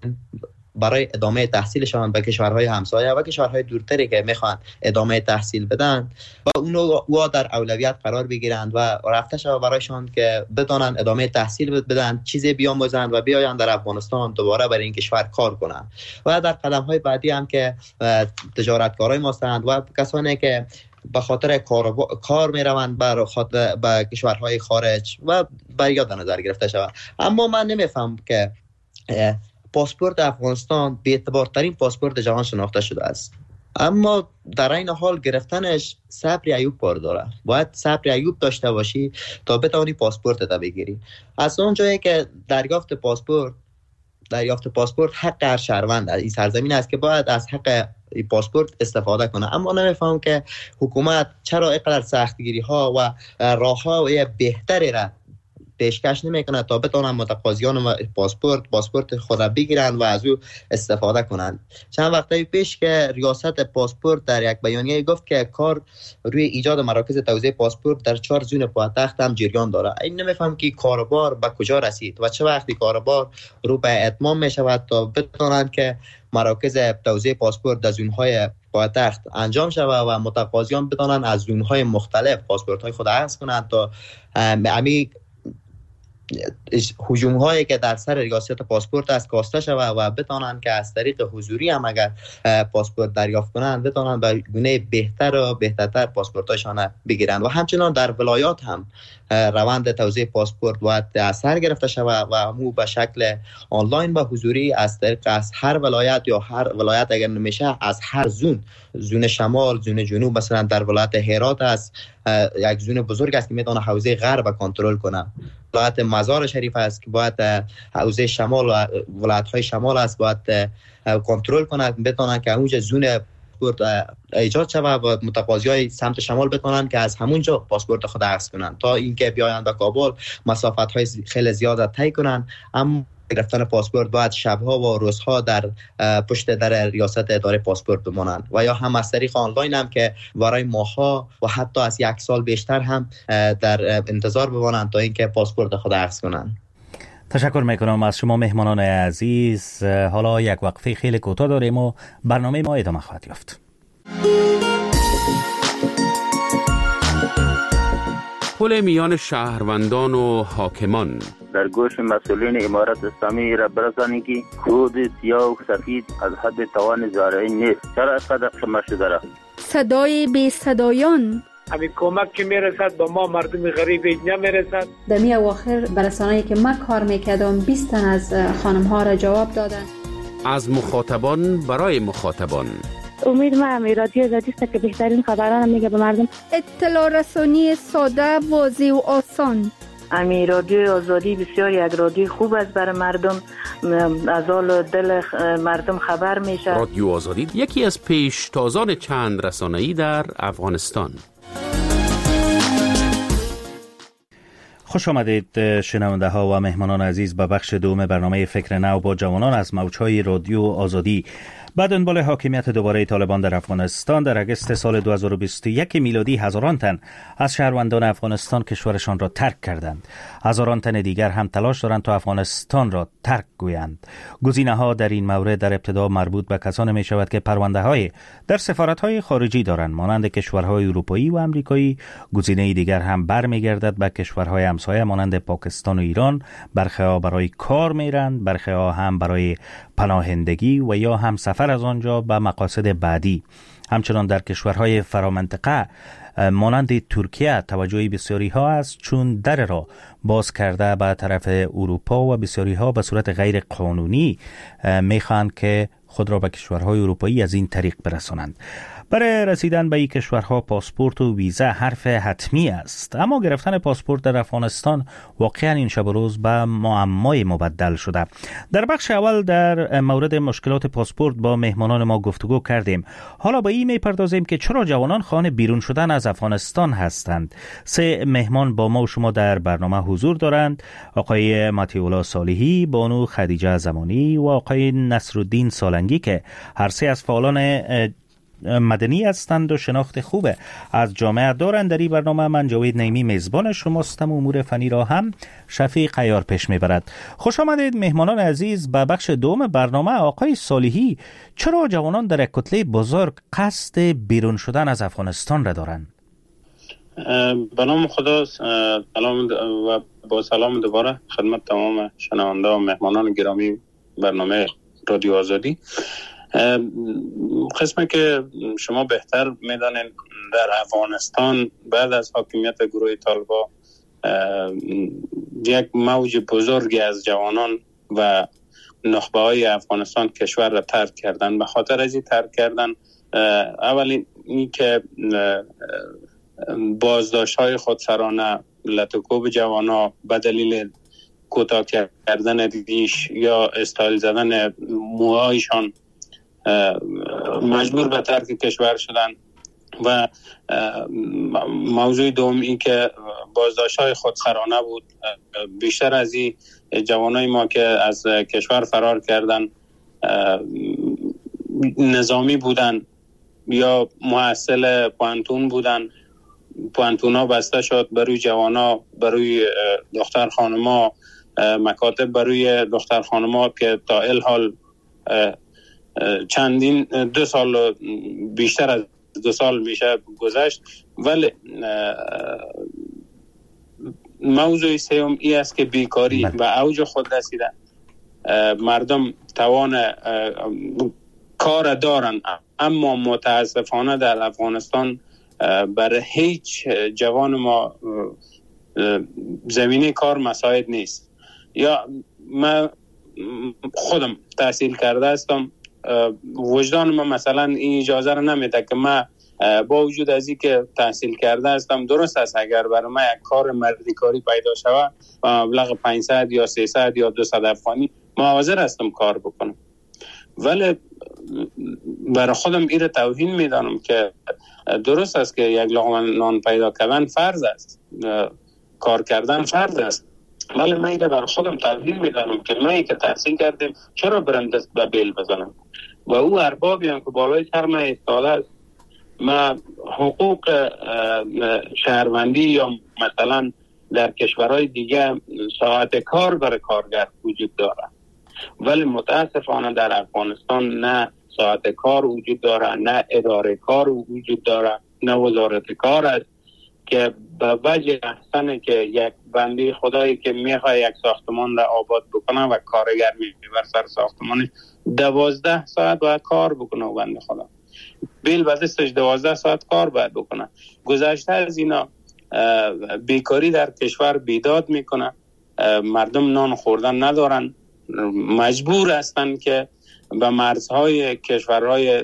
برای ادامه تحصیلشان به کشورهای همسایه و کشورهای دورتری که میخوان ادامه تحصیل بدن و اونو در اولویت قرار بگیرند و رفته شود برایشان که بدانند ادامه تحصیل بدن، چیزی بیاموزند و بیایند در افغانستان دوباره برای این کشور کار کنند. و در قدم‌های بعدی هم که تجارتکارای ما هستند و کسانی که به خاطر کار می روند به کشورهای خارج و باید در نظر گرفته شود. اما من نمیفهم که پاسپورت افغانستان به اعتبار ترین پاسپورت جهان شناخته شده است. اما در این حال گرفتنش صبر ایوب کار داره. باید صبر ایوب داشته باشی تا بتونی پاسپورت تا بگیری. از اون جایی که دریافت پاسپورت حق هر شهروند این سرزمین است که باید از حق پاسپورت استفاده کنه. اما نمیفهم که حکومت چرا اینقدر سختگیری ها و راه های بهتری را پیشکش نمیکنه تا بتونن متقاضیان پاسپورت خود را بگیرن و از او استفاده کنند. چند وقتی پیش که ریاست پاسپورت در یک بیانیه گفت که کار روی ایجاد مراکز توزیع پاسپورت در 4 زون پایتخت هم جریان داره. این نمیفهم که کاروبار به کجا رسید و چه وقتی کاروبار رو به اتمام میشود تا بتونن که مراکز توزیع پاسپورت در زونهای پایتخت انجام شود و متقاضیان بتونن از زونهای مختلف پاسپورت های خود اخذ کنند تا امی هجوم هایی که در سر ریاست پاسپورت است کاسته شود و بتونن که از طریق حضوری هم اگر پاسپورت دریافت کنند بتونن به گونه بهتر و بهترتر پاسپورت هاشان بگیرند. و همچنان در ولایات هم روند توزیع پاسپورت باید اثر گرفته شود و مو به شکل آنلاین و حضوری از طریق از هر ولایت یا هر ولایت اگر نمیشه از هر زون شمال، زون جنوب، مثلا در ولایت هرات است یک زون بزرگ است که میتونه حوزه غرب کنترل کنه. ولایت مزار شریف است که باید حوزه شمال و ولایت های شمال است باید کنترل کنه، بتونن که اونجا زون پاسپورت ایجاد شود و متقاضیای سمت شمال بتونن که از همونجا پاسپورت خود اخذ کنن تا اینکه بیاین به کابل مسافت های خیلی زیاد طی کنن. اما گرفتن پاسپورت باید شبها و روزها در پشت در ریاست اداره پاسپورت بمانند و یا هم از طریق آنلاین هم که برای ماها و حتی از 1 سال بیشتر هم در انتظار بمانند تا اینکه پاسپورت خود اخذ کنند. تشکر میکنم از شما مهمانان عزیز. حالا یک وقفه خیلی کوتاه داریم و برنامه ما ادامه خواهد یافت. پل میان شهروندان و حاکمان در گوش مسئولین امارت اسلامی را برسانی که خود سیاه و سفید از حد توان زارعی نیست. چرا اینقدر شما شده؟ صدای بی صدایان، همین کمک که میرسد با ما مردم غریب نمیرسد. در می اواخر برسانه‌ای که من کار میکردم 20 تن از خانم ها را جواب دادن. از مخاطبان برای مخاطبان. امید ما رادیو آزادی است که بهترین خبران میگه به مردم. اطلاع رسانی ساده، واضح و آسان. امی رادیو آزادی بسیار یک رادیو خوب است برای مردم، از حال دل مردم خبر میشه. رادیو آزادی یکی از پیشتازان چند رسانه‌ای در افغانستان. خوش آمدید شنونده ها و مهمانان عزیز به بخش دوم برنامه فکر نو با جوانان از موجهای رادیو آزادی. بعد دنبال حاکمیت دوباره طالبان در افغانستان در اگست سال 2021 میلادی هزاران تن از شهروندان افغانستان کشورشان را ترک کردند. هزاران تن دیگر هم تلاش دارند تا افغانستان را ترک گویند. گزینه‌ها در این مورد در ابتدا مربوط به کسانی می شود که پرونده‌های در سفارت‌های خارجی دارند مانند کشورهای اروپایی و آمریکایی. گزینه دیگر هم برمیگردد به کشورهای همسایه مانند پاکستان و ایران. برخی‌ها برای کار میرند، برخی‌ها هم برای پناهندگی و یا هم سفر از آنجا به مقاصد بعدی. همچنان در کشورهای فرامنطقه مانند ترکیه توجه بسیاری ها است چون در را باز کرده به طرف اروپا و بسیاری ها به صورت غیر قانونی میخواهند که خود را به کشورهای اروپایی از این طریق برسانند. برای رسیدن به این کشورها پاسپورت و ویزا حرف حتمی است، اما گرفتن پاسپورت در افغانستان واقعا این شب و روز به معمای مبدل شده. در بخش اول در مورد مشکلات پاسپورت با مهمانان ما گفتگو کردیم. حالا به این میپردازیم که چرا جوانان خواهان بیرون شدن از افغانستان هستند. 3 مهمان با ما و شما در برنامه حضور دارند: آقای مطیع‌الله صالحی، بانو خدیجه زمانی و آقای نصرالدین سالنگی که هر 3 از فعالان مدنی هستند و شناخت خوبه از جامعه دارند. در این برنامه من جاوید نعیمی میزبان شماستم. امور فنی را هم شفیق عیار پیش میبرد. خوش آمدید مهمانان عزیز به بخش دوم برنامه. آقای صالحی، چرا جوانان در یک کتله بزرگ قصد بیرون شدن از افغانستان را دارند؟ به نام خدا، سلام و با سلام دوباره خدمت تمام شنونده و مهمانان گرامی برنامه رادیو آزادی. قسمی که شما بهتر میدانید در افغانستان بعد از حاکمیت گروه طالبان یک موج بزرگی از جوانان و نخبه های افغانستان کشور را ترک کردن. به خاطر از این ترک کردن اولین این که بازداشت‌های خودسرانه لطکوب جوانا به دلیل کوتاه کردن ریش یا استایل زدن موهایشان مجبور به ترک کشور شدن و موضوع دوم این که بازداشت‌های خودسرانه بود. بیشتر از این جوانای ما که از کشور فرار کردن نظامی بودن یا محصل پانتون بودن. پانتونا بسته شد برای جوانا، برای دختر خانما، مکاتب برای دختر خانما که تا الحال چندین 2 سال بیشتر از 2 سال میشه گذشت. ولی موضوع سوم ای است که بیکاری و اوج خود رسیده. مردم توان کار دارن اما متاسفانه در افغانستان برای هیچ جوان ما زمینه کار مساعد نیست. یا من خودم تحصیل کرده هستم، وجدان من مثلا این اجازه رو نمیده که من با وجود از این که تحصیل کرده هستم، درست است اگر برای من یک کار مردی کاری پیدا شود و مبلغ 500 یا 300 یا 200 افغانی ما حاضر هستم کار بکنم. ولی برای خودم این توهین میدانم که درست است که یک لقمه نان پیدا کردن فرض است، کار کردن فرض است، ولی من این برای خودم توهین میدانم که من که تحصیل کردیم چرا برم دست به بیل بزنم و او اربابی هم که بالای سر من ایستاده است. ما حقوق شهروندی یا مثلا در کشورهای دیگه ساعت کار برای کارگر وجود داره، ولی متاسفانه در افغانستان نه ساعت کار وجود داره، نه اداره کار وجود داره، نه وزارت کار است که به وجه احسنه که یک بنده خدایی که میخواه یک ساختمان را آباد بکنه و کارگر میبر سر ساختمان 12 ساعت باید کار بکنه و بنده خدا بیل بزستش 12 ساعت کار باید بکنه. گذشته از اینا بیکاری در کشور بیداد میکنه، مردم نان خوردن ندارن، مجبور هستن که به مرزهای کشورهای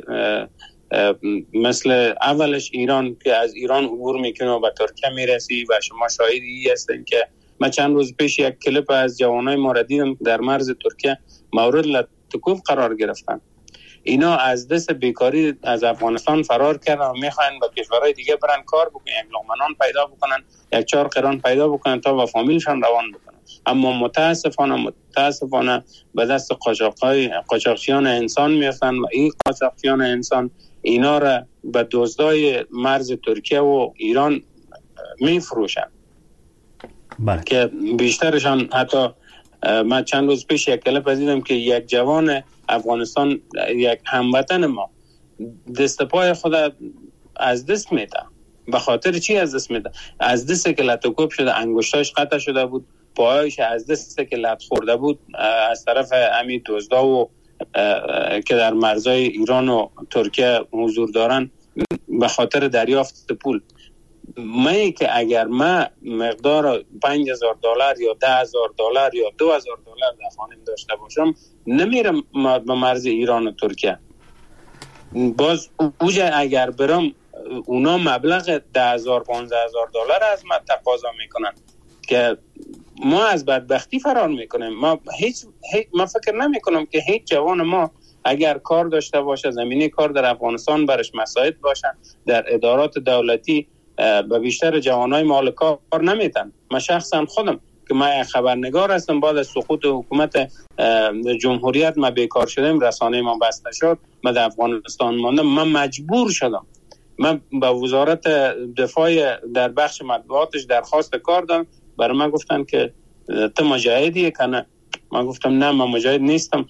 مثل اولش ایران که از ایران عبور میکنه و به ترکیه میرسی و شما شاهدی هستین که من چند روز پیش یک کلیپ از جوانای ما را دیدم در مرز ترکیه مورد لطکوب قرار گرفتن. اینا از دست بیکاری از افغانستان فرار کردن و میخواین به کشورهای دیگه برن کار بکنن، یک لقمه نان پیدا بکنن، یک 4 قران پیدا بکنن تا با فامیلشان روان بکنن. اما متاسفانه به دست قاچاقچیان انسان میفتن و این قاچاقچیان انسان اینا را به دزدای مرز ترکیه و ایران میفروشن. بله. که بیشترشان حتی من چند روز پیش یک کلیپ دیدم که یک جوان افغانستان، یک هموطن ما، دست پای خود از دست میده. به خاطر چی از دست میده؟ از دست که لطکوب شده، انگشتاش قطع شده بود، پایش از دست که لط خورده بود از طرف امی دزدا و که در مرزهای ایران و ترکیه حضور دارن به خاطر دریافت پول. من که اگر من مقدار $5,000 یا $10,000 یا $2,000 در خانم داشته باشم نمیرم به مرز ایران و ترکیه. باز اوجه اگر برم اونا مبلغ $10,000-15,000 از من تقاضا میکنن که ما از بدبختی فرار میکنیم. ما فکر نمی کنم که هیچ جوان ما اگر کار داشته باشه، زمینه کار در افغانستان برش مساعد باشه، در ادارات دولتی به بیشتر جوانای مال کار نمیتن. من شخصا خودم که من خبرنگار هستم، بعد از سقوط حکومت جمهوریت ما بیکار شدم، رسانه ما بسته شد، من در افغانستان ماندم، من مجبور شدم. من به وزارت دفاع در بخش مطبوعاتش درخواست کار دادم، برای من گفتن که تو مجاهدیه کنه؟ من گفتم نه من مجاهد نیستم.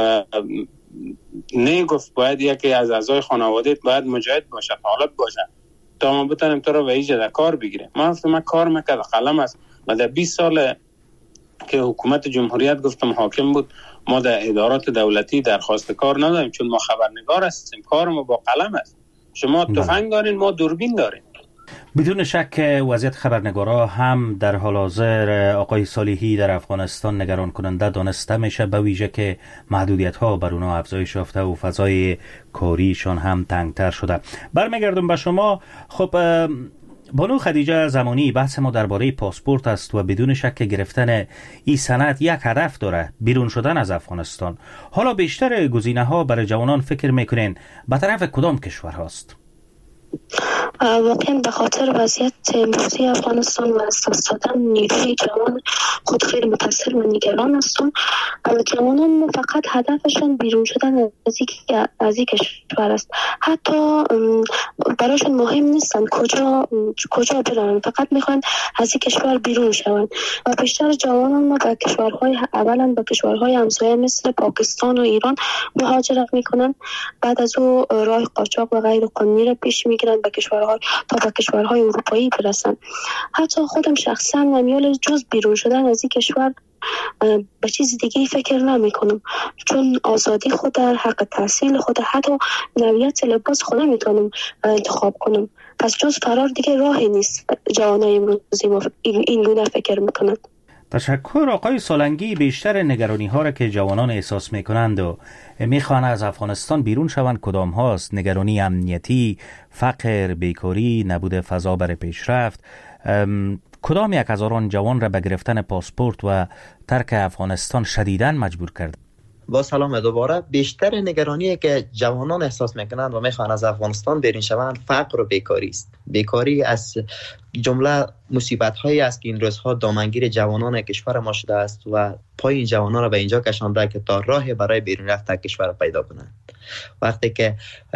نه گفت باید یکی از اعضای خانواده‌ات باید مجاهد باشه، طالب باشه تا ما بتونیم تو رو به ایجاد در کار بگیریم. من گفتم من کار میکردم، قلم است. من در 20 سال که حکومت جمهوریت گفتم حاکم بود، ما در ادارات دولتی درخواست کار نداریم چون ما خبرنگار هستیم، کار ما با قلم است. شما تفنگ دارین، ما دوربین داریم. بدون شک وضعیت خبرنگارا هم در حال حاضر آقای صالحی در افغانستان نگران کننده دانسته میشه، به ویژه که محدودیت ها بر اونها افزایش یافته و فضای کاریشان هم تنگتر شده. برمیگردم به شما. خب بانو خدیجه زمانی، بحث ما درباره پاسپورت است و بدون شک گرفتن این سند یک هدف داره، بیرون شدن از افغانستان. حالا بیشتر گزینه ها برای جوانان فکر میکنین به طرف کدام کشور هاست؟ واقعا به خاطر وضعیت امروزی افغانستان و از دست دادن نیروی جوان خود خیلی متاثر و نگران هستم. جوانان فقط هدفشون بیرون شدن از این کشور است. حتی براشون مهم نیستن کجا برن، فقط میخوان از این کشور بیرون شون. و بیشتر جوانان ما به کشورهای اولا به کشورهای همسایه مثل پاکستان و ایران مهاجرت میکنن، بعد از او راه قاچاق و غیر قانونی را پیش میگیرن به کشورهای اروپایی برسن. حتی خودم شخصا نمیال جز بیرون شدن از این کشور به چیز دیگه فکر نمی کنم، چون آزادی خود، حق تحصیل خود، حتی نوعیت لباس خود نمیتونم انتخاب کنم. پس جز فرار دیگه راهی نیست. جوانای امروزی این گونه فکر میکنند. تشکر آقای سالنگی. بیشتر نگرانی ها را که جوانان احساس میکنند و میخوان از افغانستان بیرون شوند کدام هاست؟ نگرانی امنیتی، فقر، بیکاری، نبود فضا برای پیشرفت. کدام یک از آن جوان را به گرفتن پاسپورت و ترک افغانستان شدیداً مجبور کرد؟ با سلام دوباره. بیشتر نگرانی که جوانان احساس میکنند و میخوان از افغانستان بیرون شوند فقر و بیکاری است. بیکاری از جمله مصیبت هایی است که این روزها دامنگیر جوانان کشور ما شده است و پای این جوانان را به اینجا کشانده که تا راه برای بیرون رفتن کشور پیدا کنند. وقتی که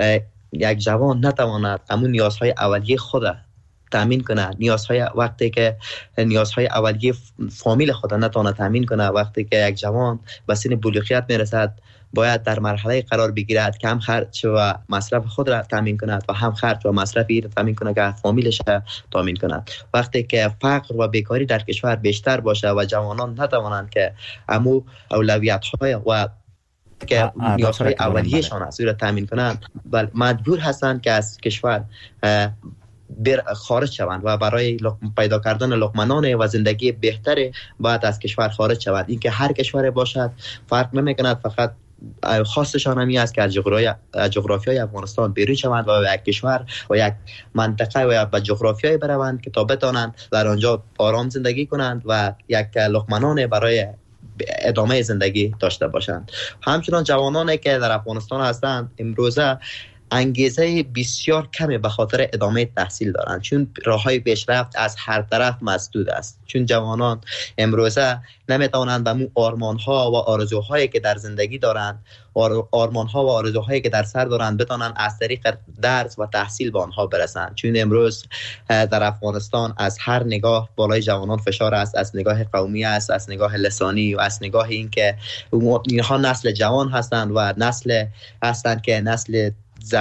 یک جوان نتواند همون نیازهای اولیه خود تامین کنه، وقتی که نیازهای اولیه فامیل خود نتونه تامین کنه، وقتی که یک جوان به سن بلوغیت میرسد باید در مرحله قرار بگیرد که هم خرج و مصرف خود را تامین کند و هم خرج و مصرف را تامین کند که فامیلش را تامین کند. وقتی که فقر و بیکاری در کشور بیشتر باشه و جوانان نتوانند که همو اولویت‌های و که نیازهای اولیه‌شان است را تامین کنند، مجبور هستند که از کشور خارج شوند و برای پیدا کردن لقمه و زندگی بهتری باید از کشور خارج شوند. این که هر کشور باشد فرق نمی‌کند، فقط خاصشان همی است که از جغرافیای افغانستان بیرون شوند و یک کشور و یک منطقه و به جغرافیای بروند که تا بتوانند در آنجا آرام زندگی کنند و یک لقمه برای ادامه زندگی داشته باشند. همچنان جوانانی که در افغانستان هستند امروزه انگیزه بسیار کمی به خاطر ادامه تحصیل دارند، چون راههای پیشرفت از هر طرف مسدود است. چون جوانان امروزه نمیتوانند به آرمان‌ها و آرزوهایی که در زندگی دارند، آرمان‌ها و آرزوهایی که در سر دارند بتوانند از طریق درس و تحصیل به آنها برسند. چون امروز در افغانستان از هر نگاه بالای جوانان فشار است، از نگاه قومی است، از نگاه لسانی و از نگاه اینکه اینها نسل جوان هستند و نسل هستند که نسل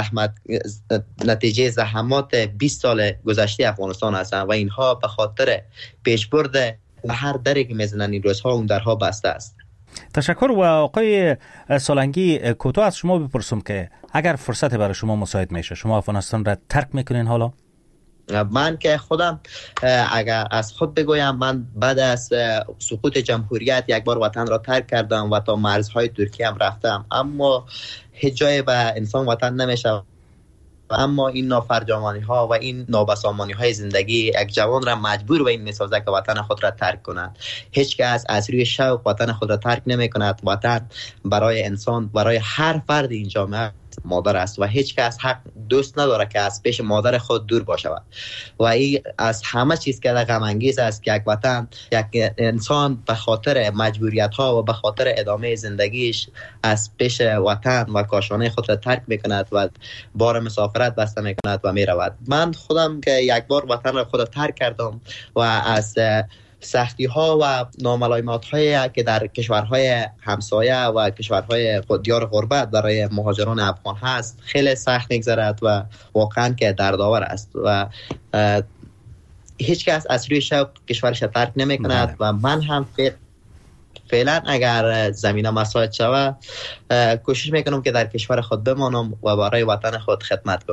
نتیجه زحمات 20 سال گذشته افغانستان هستند و اینها به خاطر پیشبرد و هر دری که میزنن این روزها اون درها بسته است. تشکر. و آقای سالنگی، کوتاه از شما بپرسم که اگر فرصت برای شما مساعد میشه شما افغانستان را ترک میکنین حالا؟ من که خودم اگر از خود بگویم، من بعد از سقوط جمهوریت یک بار وطن را ترک کردم و تا مرزهای ترکیه هم رفتم، اما هیچ جای به انسان وطن نمیشه. اما این نافرجامانی ها و این نابسامانی های زندگی یک جوان را مجبور به این میسازه که وطن خود را ترک کند. هیچ کس از روی شوق وطن خود را ترک نمی کند. وطن برای انسان، برای هر فرد این جامعه مادر است و هیچ کس حق دوست نداره که از پیش مادر خود دور باشه و این از همه چیز که غم انگیز است که یک وطن، یک انسان به خاطر مجبوریت ها و به خاطر ادامه زندگیش از پیش وطن و کاشانه خود را ترک میکند و بار مسافرت بسته میکند و میرود. من خودم که یک بار وطن را خود ترک کردم و از سختی ها و ناملایمات هایی که در کشورهای همسایه و کشورهای دیار غربت برای مهاجران افغان هست خیلی سخت میگذرد و واقعا که دردآور است و هیچ کس از روی شوق کشورش ترک نمی کند و من هم فعلا اگر زمینه مساعد شود کوشش میکنم که در کشور خود بمانم و برای وطن خود خدمت کنم.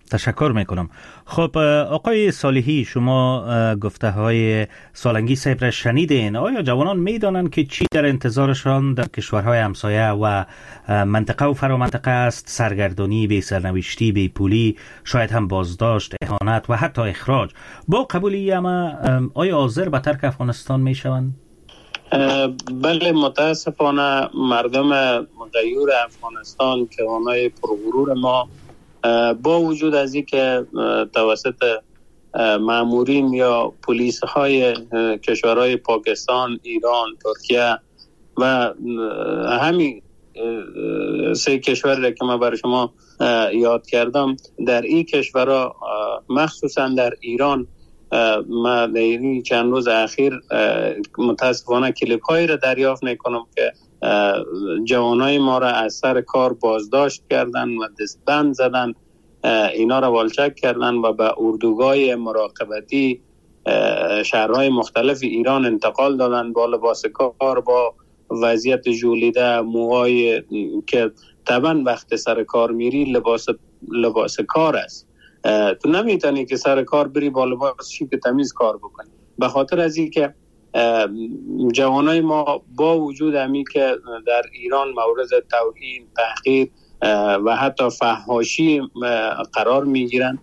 تشکر میکنم. خب آقای صالحی، شما گفته های سالنگی صاحب را شنیدین. آیا جوانان میدانند که چی در انتظارشان در کشورهای همسایه و منطقه و فرامنطقه است؟ سرگردانی، بی سرنوشتی، بی پولی، شاید هم بازداشت، اهانت و حتی اخراج. با قبولی اما آیا حاضر به ترک افغانستان میشوند؟ بله، متاسفانه مردم غیور افغانستان که آنهای پرغرور ما با وجود از این که توسط مامورین یا پلیس های کشورهای پاکستان، ایران، ترکیه و همین 3 کشور که من برای شما یاد کردم، در این کشورها مخصوصا در ایران ما در این چند روز اخیر متاسفانه کلیپ هایی را دریافت میکنم که جوانای ما را از سر کار بازداشت کردن و دستبند زدن، اینا را والچک کردن و به اردوگاه مراقبتی شهرهای مختلف ایران انتقال دادن با لباس کار، با وضعیت ژولیده، موهای که طبعا وقت سر کار میری لباس کار است. تو نمیتونی که سر کار بری با لباس شیک تمیز کار بکنی. به خاطر از این که جوانای ما با وجود همی که در ایران مورد توهین، تحقیر و حتی فحاشی قرار میگیرن،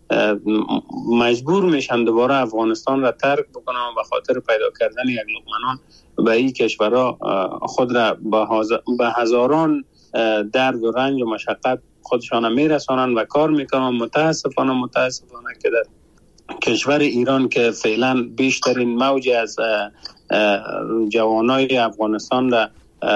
مجبور میشن دوباره افغانستان را ترک بکنن به خاطر پیدا کردن یک لقمه نان به این کشورها خود را به هزاران درد و رنج و مشقت خودشان میرسانن و کار میکنن. متاسفانه که در کشور ایران که فعلا بیشترین موج از جوانای افغانستان را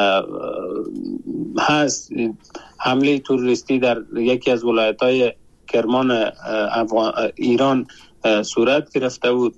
هست، حمله توریستی در یکی از ولایت‌های کرمان ایران صورت گرفته بود.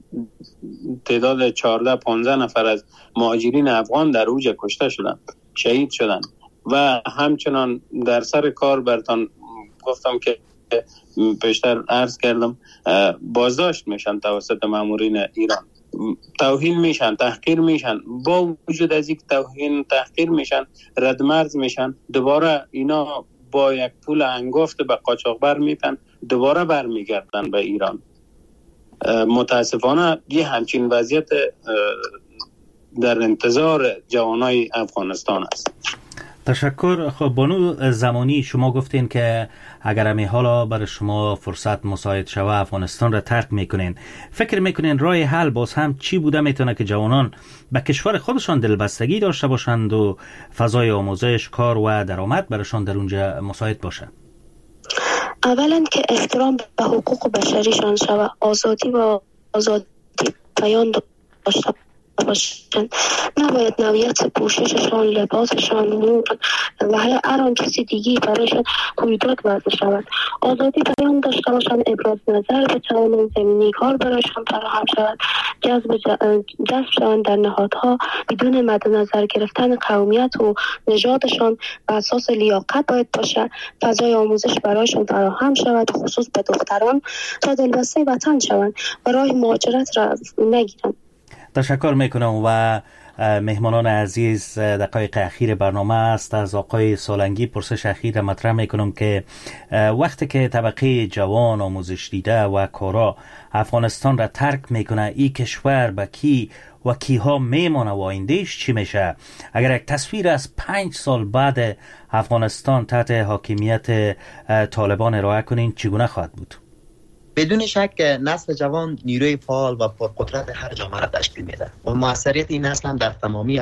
تعداد 14-15 نفر از مهاجرین افغان در اوج کشته شدند، شهید شدند و همچنان در سر کار برتان گفتم که پیشتر عرض کردم بازداشت میشن توسط مامورین ایران، توهین میشن، تحقیر میشن. با وجود از اینکه توهین تحقیر میشن، ردمرز میشن، دوباره اینا با یک پول انگفت به قاچاقبر میپن، دوباره برمیگردن به ایران. متاسفانه یه همچین وضعیت در انتظار جوانای افغانستان است. تشکر. خب بانو زمانی، شما گفتین که اگر همی حالا برای شما فرصت مساعد شوه افغانستان را ترک میکنین. فکر میکنین راه حل باز هم چی بوده میتونه که جوانان به کشور خودشان دلبستگی داشته باشند و فضای آموزش، کار و درآمد برایشان در اونجا مساعد باشه؟ اولا که احترام به حقوق بشریشان شود، آزادی و آزادی بیان داشته باشند، نباید نوعیت پوشششان، لباسشان، نور و هر آن چیزی دیگی برایشان قیودات وضع شود. آزادی بیان داشته باشند، ابراز نظر بتوانند، زمینی کار برایشان فراهم شود، جذب شوند در نهادها بدون مد نظر گرفتن قومیت و نژادشان بر اساس لیاقت باید باشد. فضای آموزش برایشان فراهم شود، خصوص به دختران، تا دلبسته وطن شوند و راه مهاجرت را نگیرند. تشکر میکنم و مهمانان عزیز، دقایق اخیر برنامه است. از آقای سالنگی پرسش اخیر مطرح میکنم که وقتی که طبقه جوان آموزش دیده و کارا افغانستان را ترک میکنه، این کشور به کی و کیها میمانه و آیندهش چی میشه؟ اگر یک تصویر از 5 سال بعد افغانستان تحت حاکمیت طالبان ارائه کنین، چگونه خواهد بود؟ بدون شک نسل جوان نیروی فعال و پرقدرت هر جامعه را تشکیل میده و موثریت این نسل هم در تمامی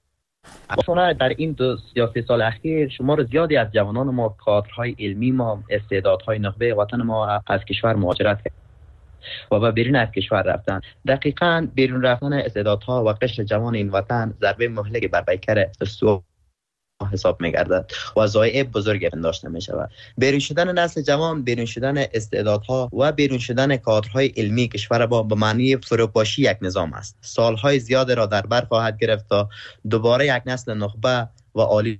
در این 2 سال اخیر شمار زیادی از جوانان ما، کادرهای علمی ما، استعدادهای نخبه وطن ما از کشور مهاجرت کرد و بیرون از کشور رفتن. دقیقاً بیرون رفتن استعدادها و قشر جوان این وطن ضربه مهلک بر پیکر استقرار حساب می‌گردد و ضایعه بزرگی پنداشته می‌شود. بیرون شدن نسل جوان، بیرون شدن استعدادها و بیرون شدن کادرهای علمی کشور با به معنی فروپاشی یک نظام است. سالهای زیاد را در بر خواهد گرفت تا دوباره یک نسل نخبه و عالی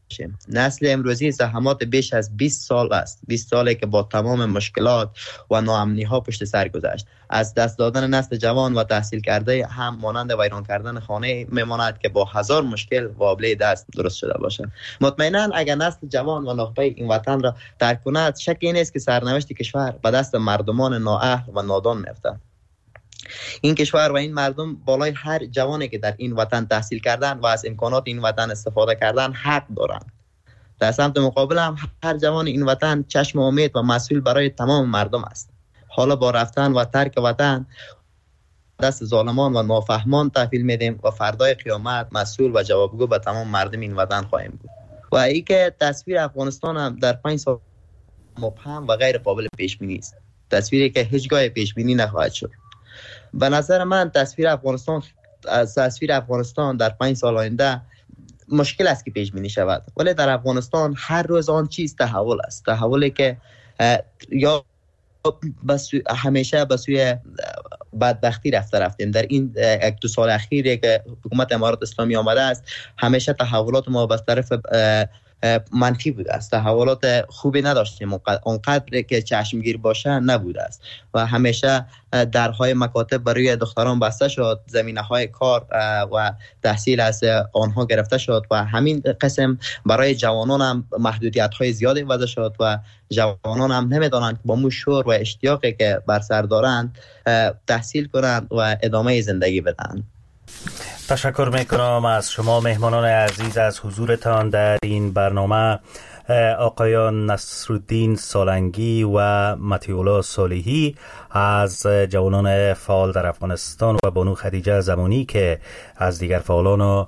نسل امروزی زحمات بیش از 20 سال است. 20 ساله که با تمام مشکلات و ناامنی ها پشت سر گذشت. از دست دادن نسل جوان و تحصیل کرده هم مانند ویران کردن خانه میماند که با هزار مشکل قابل دست درست شده باشد. مطمئنا اگر نسل جوان و نخبه این وطن را ترک کند، شکی نیست که سرنوشت کشور به دست مردمان نااهل و نادان میافتد. این کشور و این مردم بالای هر جوانی که در این وطن تحصیل کردن و از امکانات این وطن استفاده کردن حق دارند. در سمت مقابل هم هر جوان این وطن چشم امید و مسئول برای تمام مردم است. حالا با رفتن و ترک وطن دست ظالمان و نافهمان تحویل میدیم و فردای قیامت مسئول و جوابگو به تمام مردم این وطن خواهیم بود. و این که تصویر افغانستان هم در 5 سال مبهم و غیر قابل پیش بینی است. تصویری که هیچگاه پیش بینی نخواهد شد. به نظر من تصویر افغانستان در 5 سال آینده مشکل است که پیش بینی شود، ولی در افغانستان هر روز آن چیز تحول است. تحولی که یا همیشه به سوی بدبختی رفتیم. در این 1-2 سال اخیری که حکومت امارات اسلامی آمده است، همیشه تحولات ما به طرف منفی بوده است. تحولات خوبی نداشتیم، اونقدر که چشمگیر باشه نبوده است و همیشه درهای مکاتب برای دختران بسته شد، زمینه‌های کار و تحصیل از آنها گرفته شد و همین قسم برای جوانان هم محدودیت‌های زیادی وضع شد و جوانان هم نمی‌دانند که با مو شور و اشتیاقی که بر سر دارند تحصیل کنند و ادامه زندگی بدن. تشکر میکنم از شما مهمانان عزیز از حضورتان در این برنامه، آقایان نصرالدین سالنگی و مطیع‌الله صالحی از جوانان فعال در افغانستان و بانو خدیجه زمانی که از دیگر فعالان و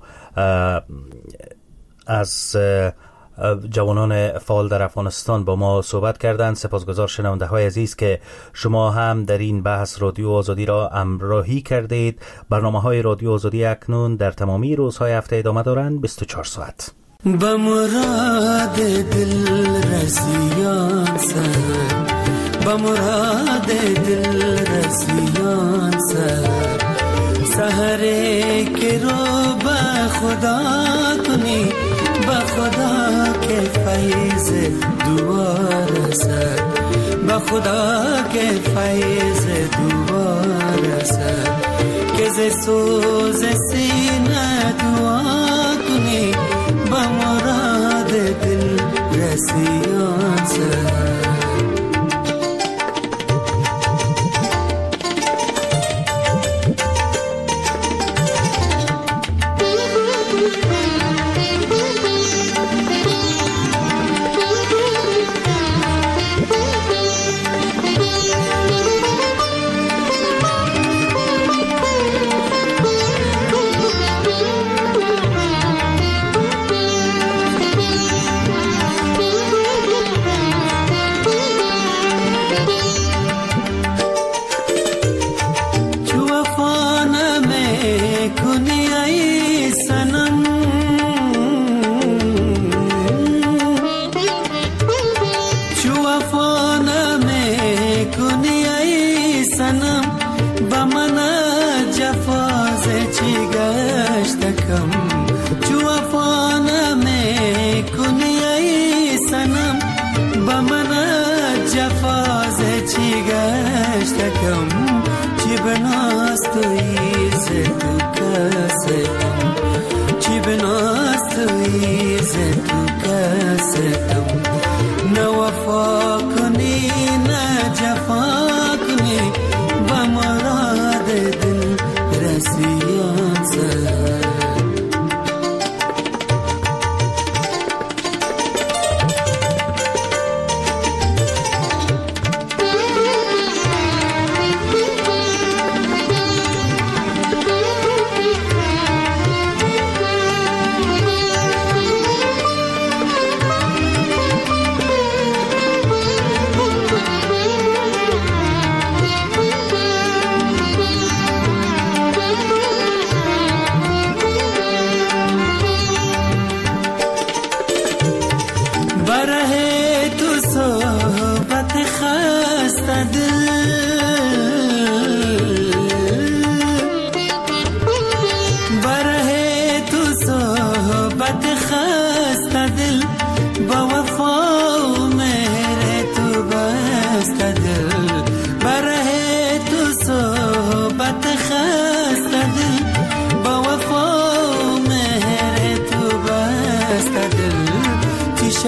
از جوانان فعال در افغانستان با ما صحبت کردند. سپاسگزار شنونده های عزیز که شما هم در این بحث رادیو آزادی را همراهی کردید. برنامه های رادیو آزادی اکنون در تمامی روزهای هفته ادامه دارند 24 ساعت. با مراد دل رسیان سر، با مراد دل رسیان سر، سحره که رو با خدا کنی، با خدا که فیض دوار سر، با خدا که فیض دوار سر، که ز سوز سینه دعا کنی، با مراد دل رسیان سر.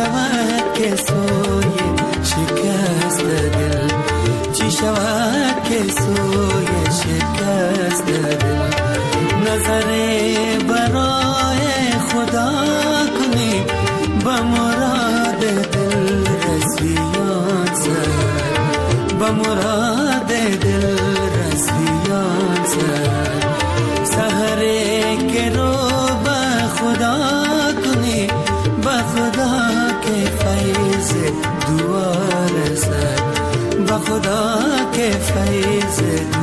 شود که سوی شکست دل، چی شود که سوی شکست دل. نظر برای خدا کنی با مراد دل رسیان سر، با مراد دل رسیان سر. سحر که رو با خدا کنی، با خدا که فیض دعا رسد، با خدا که فیض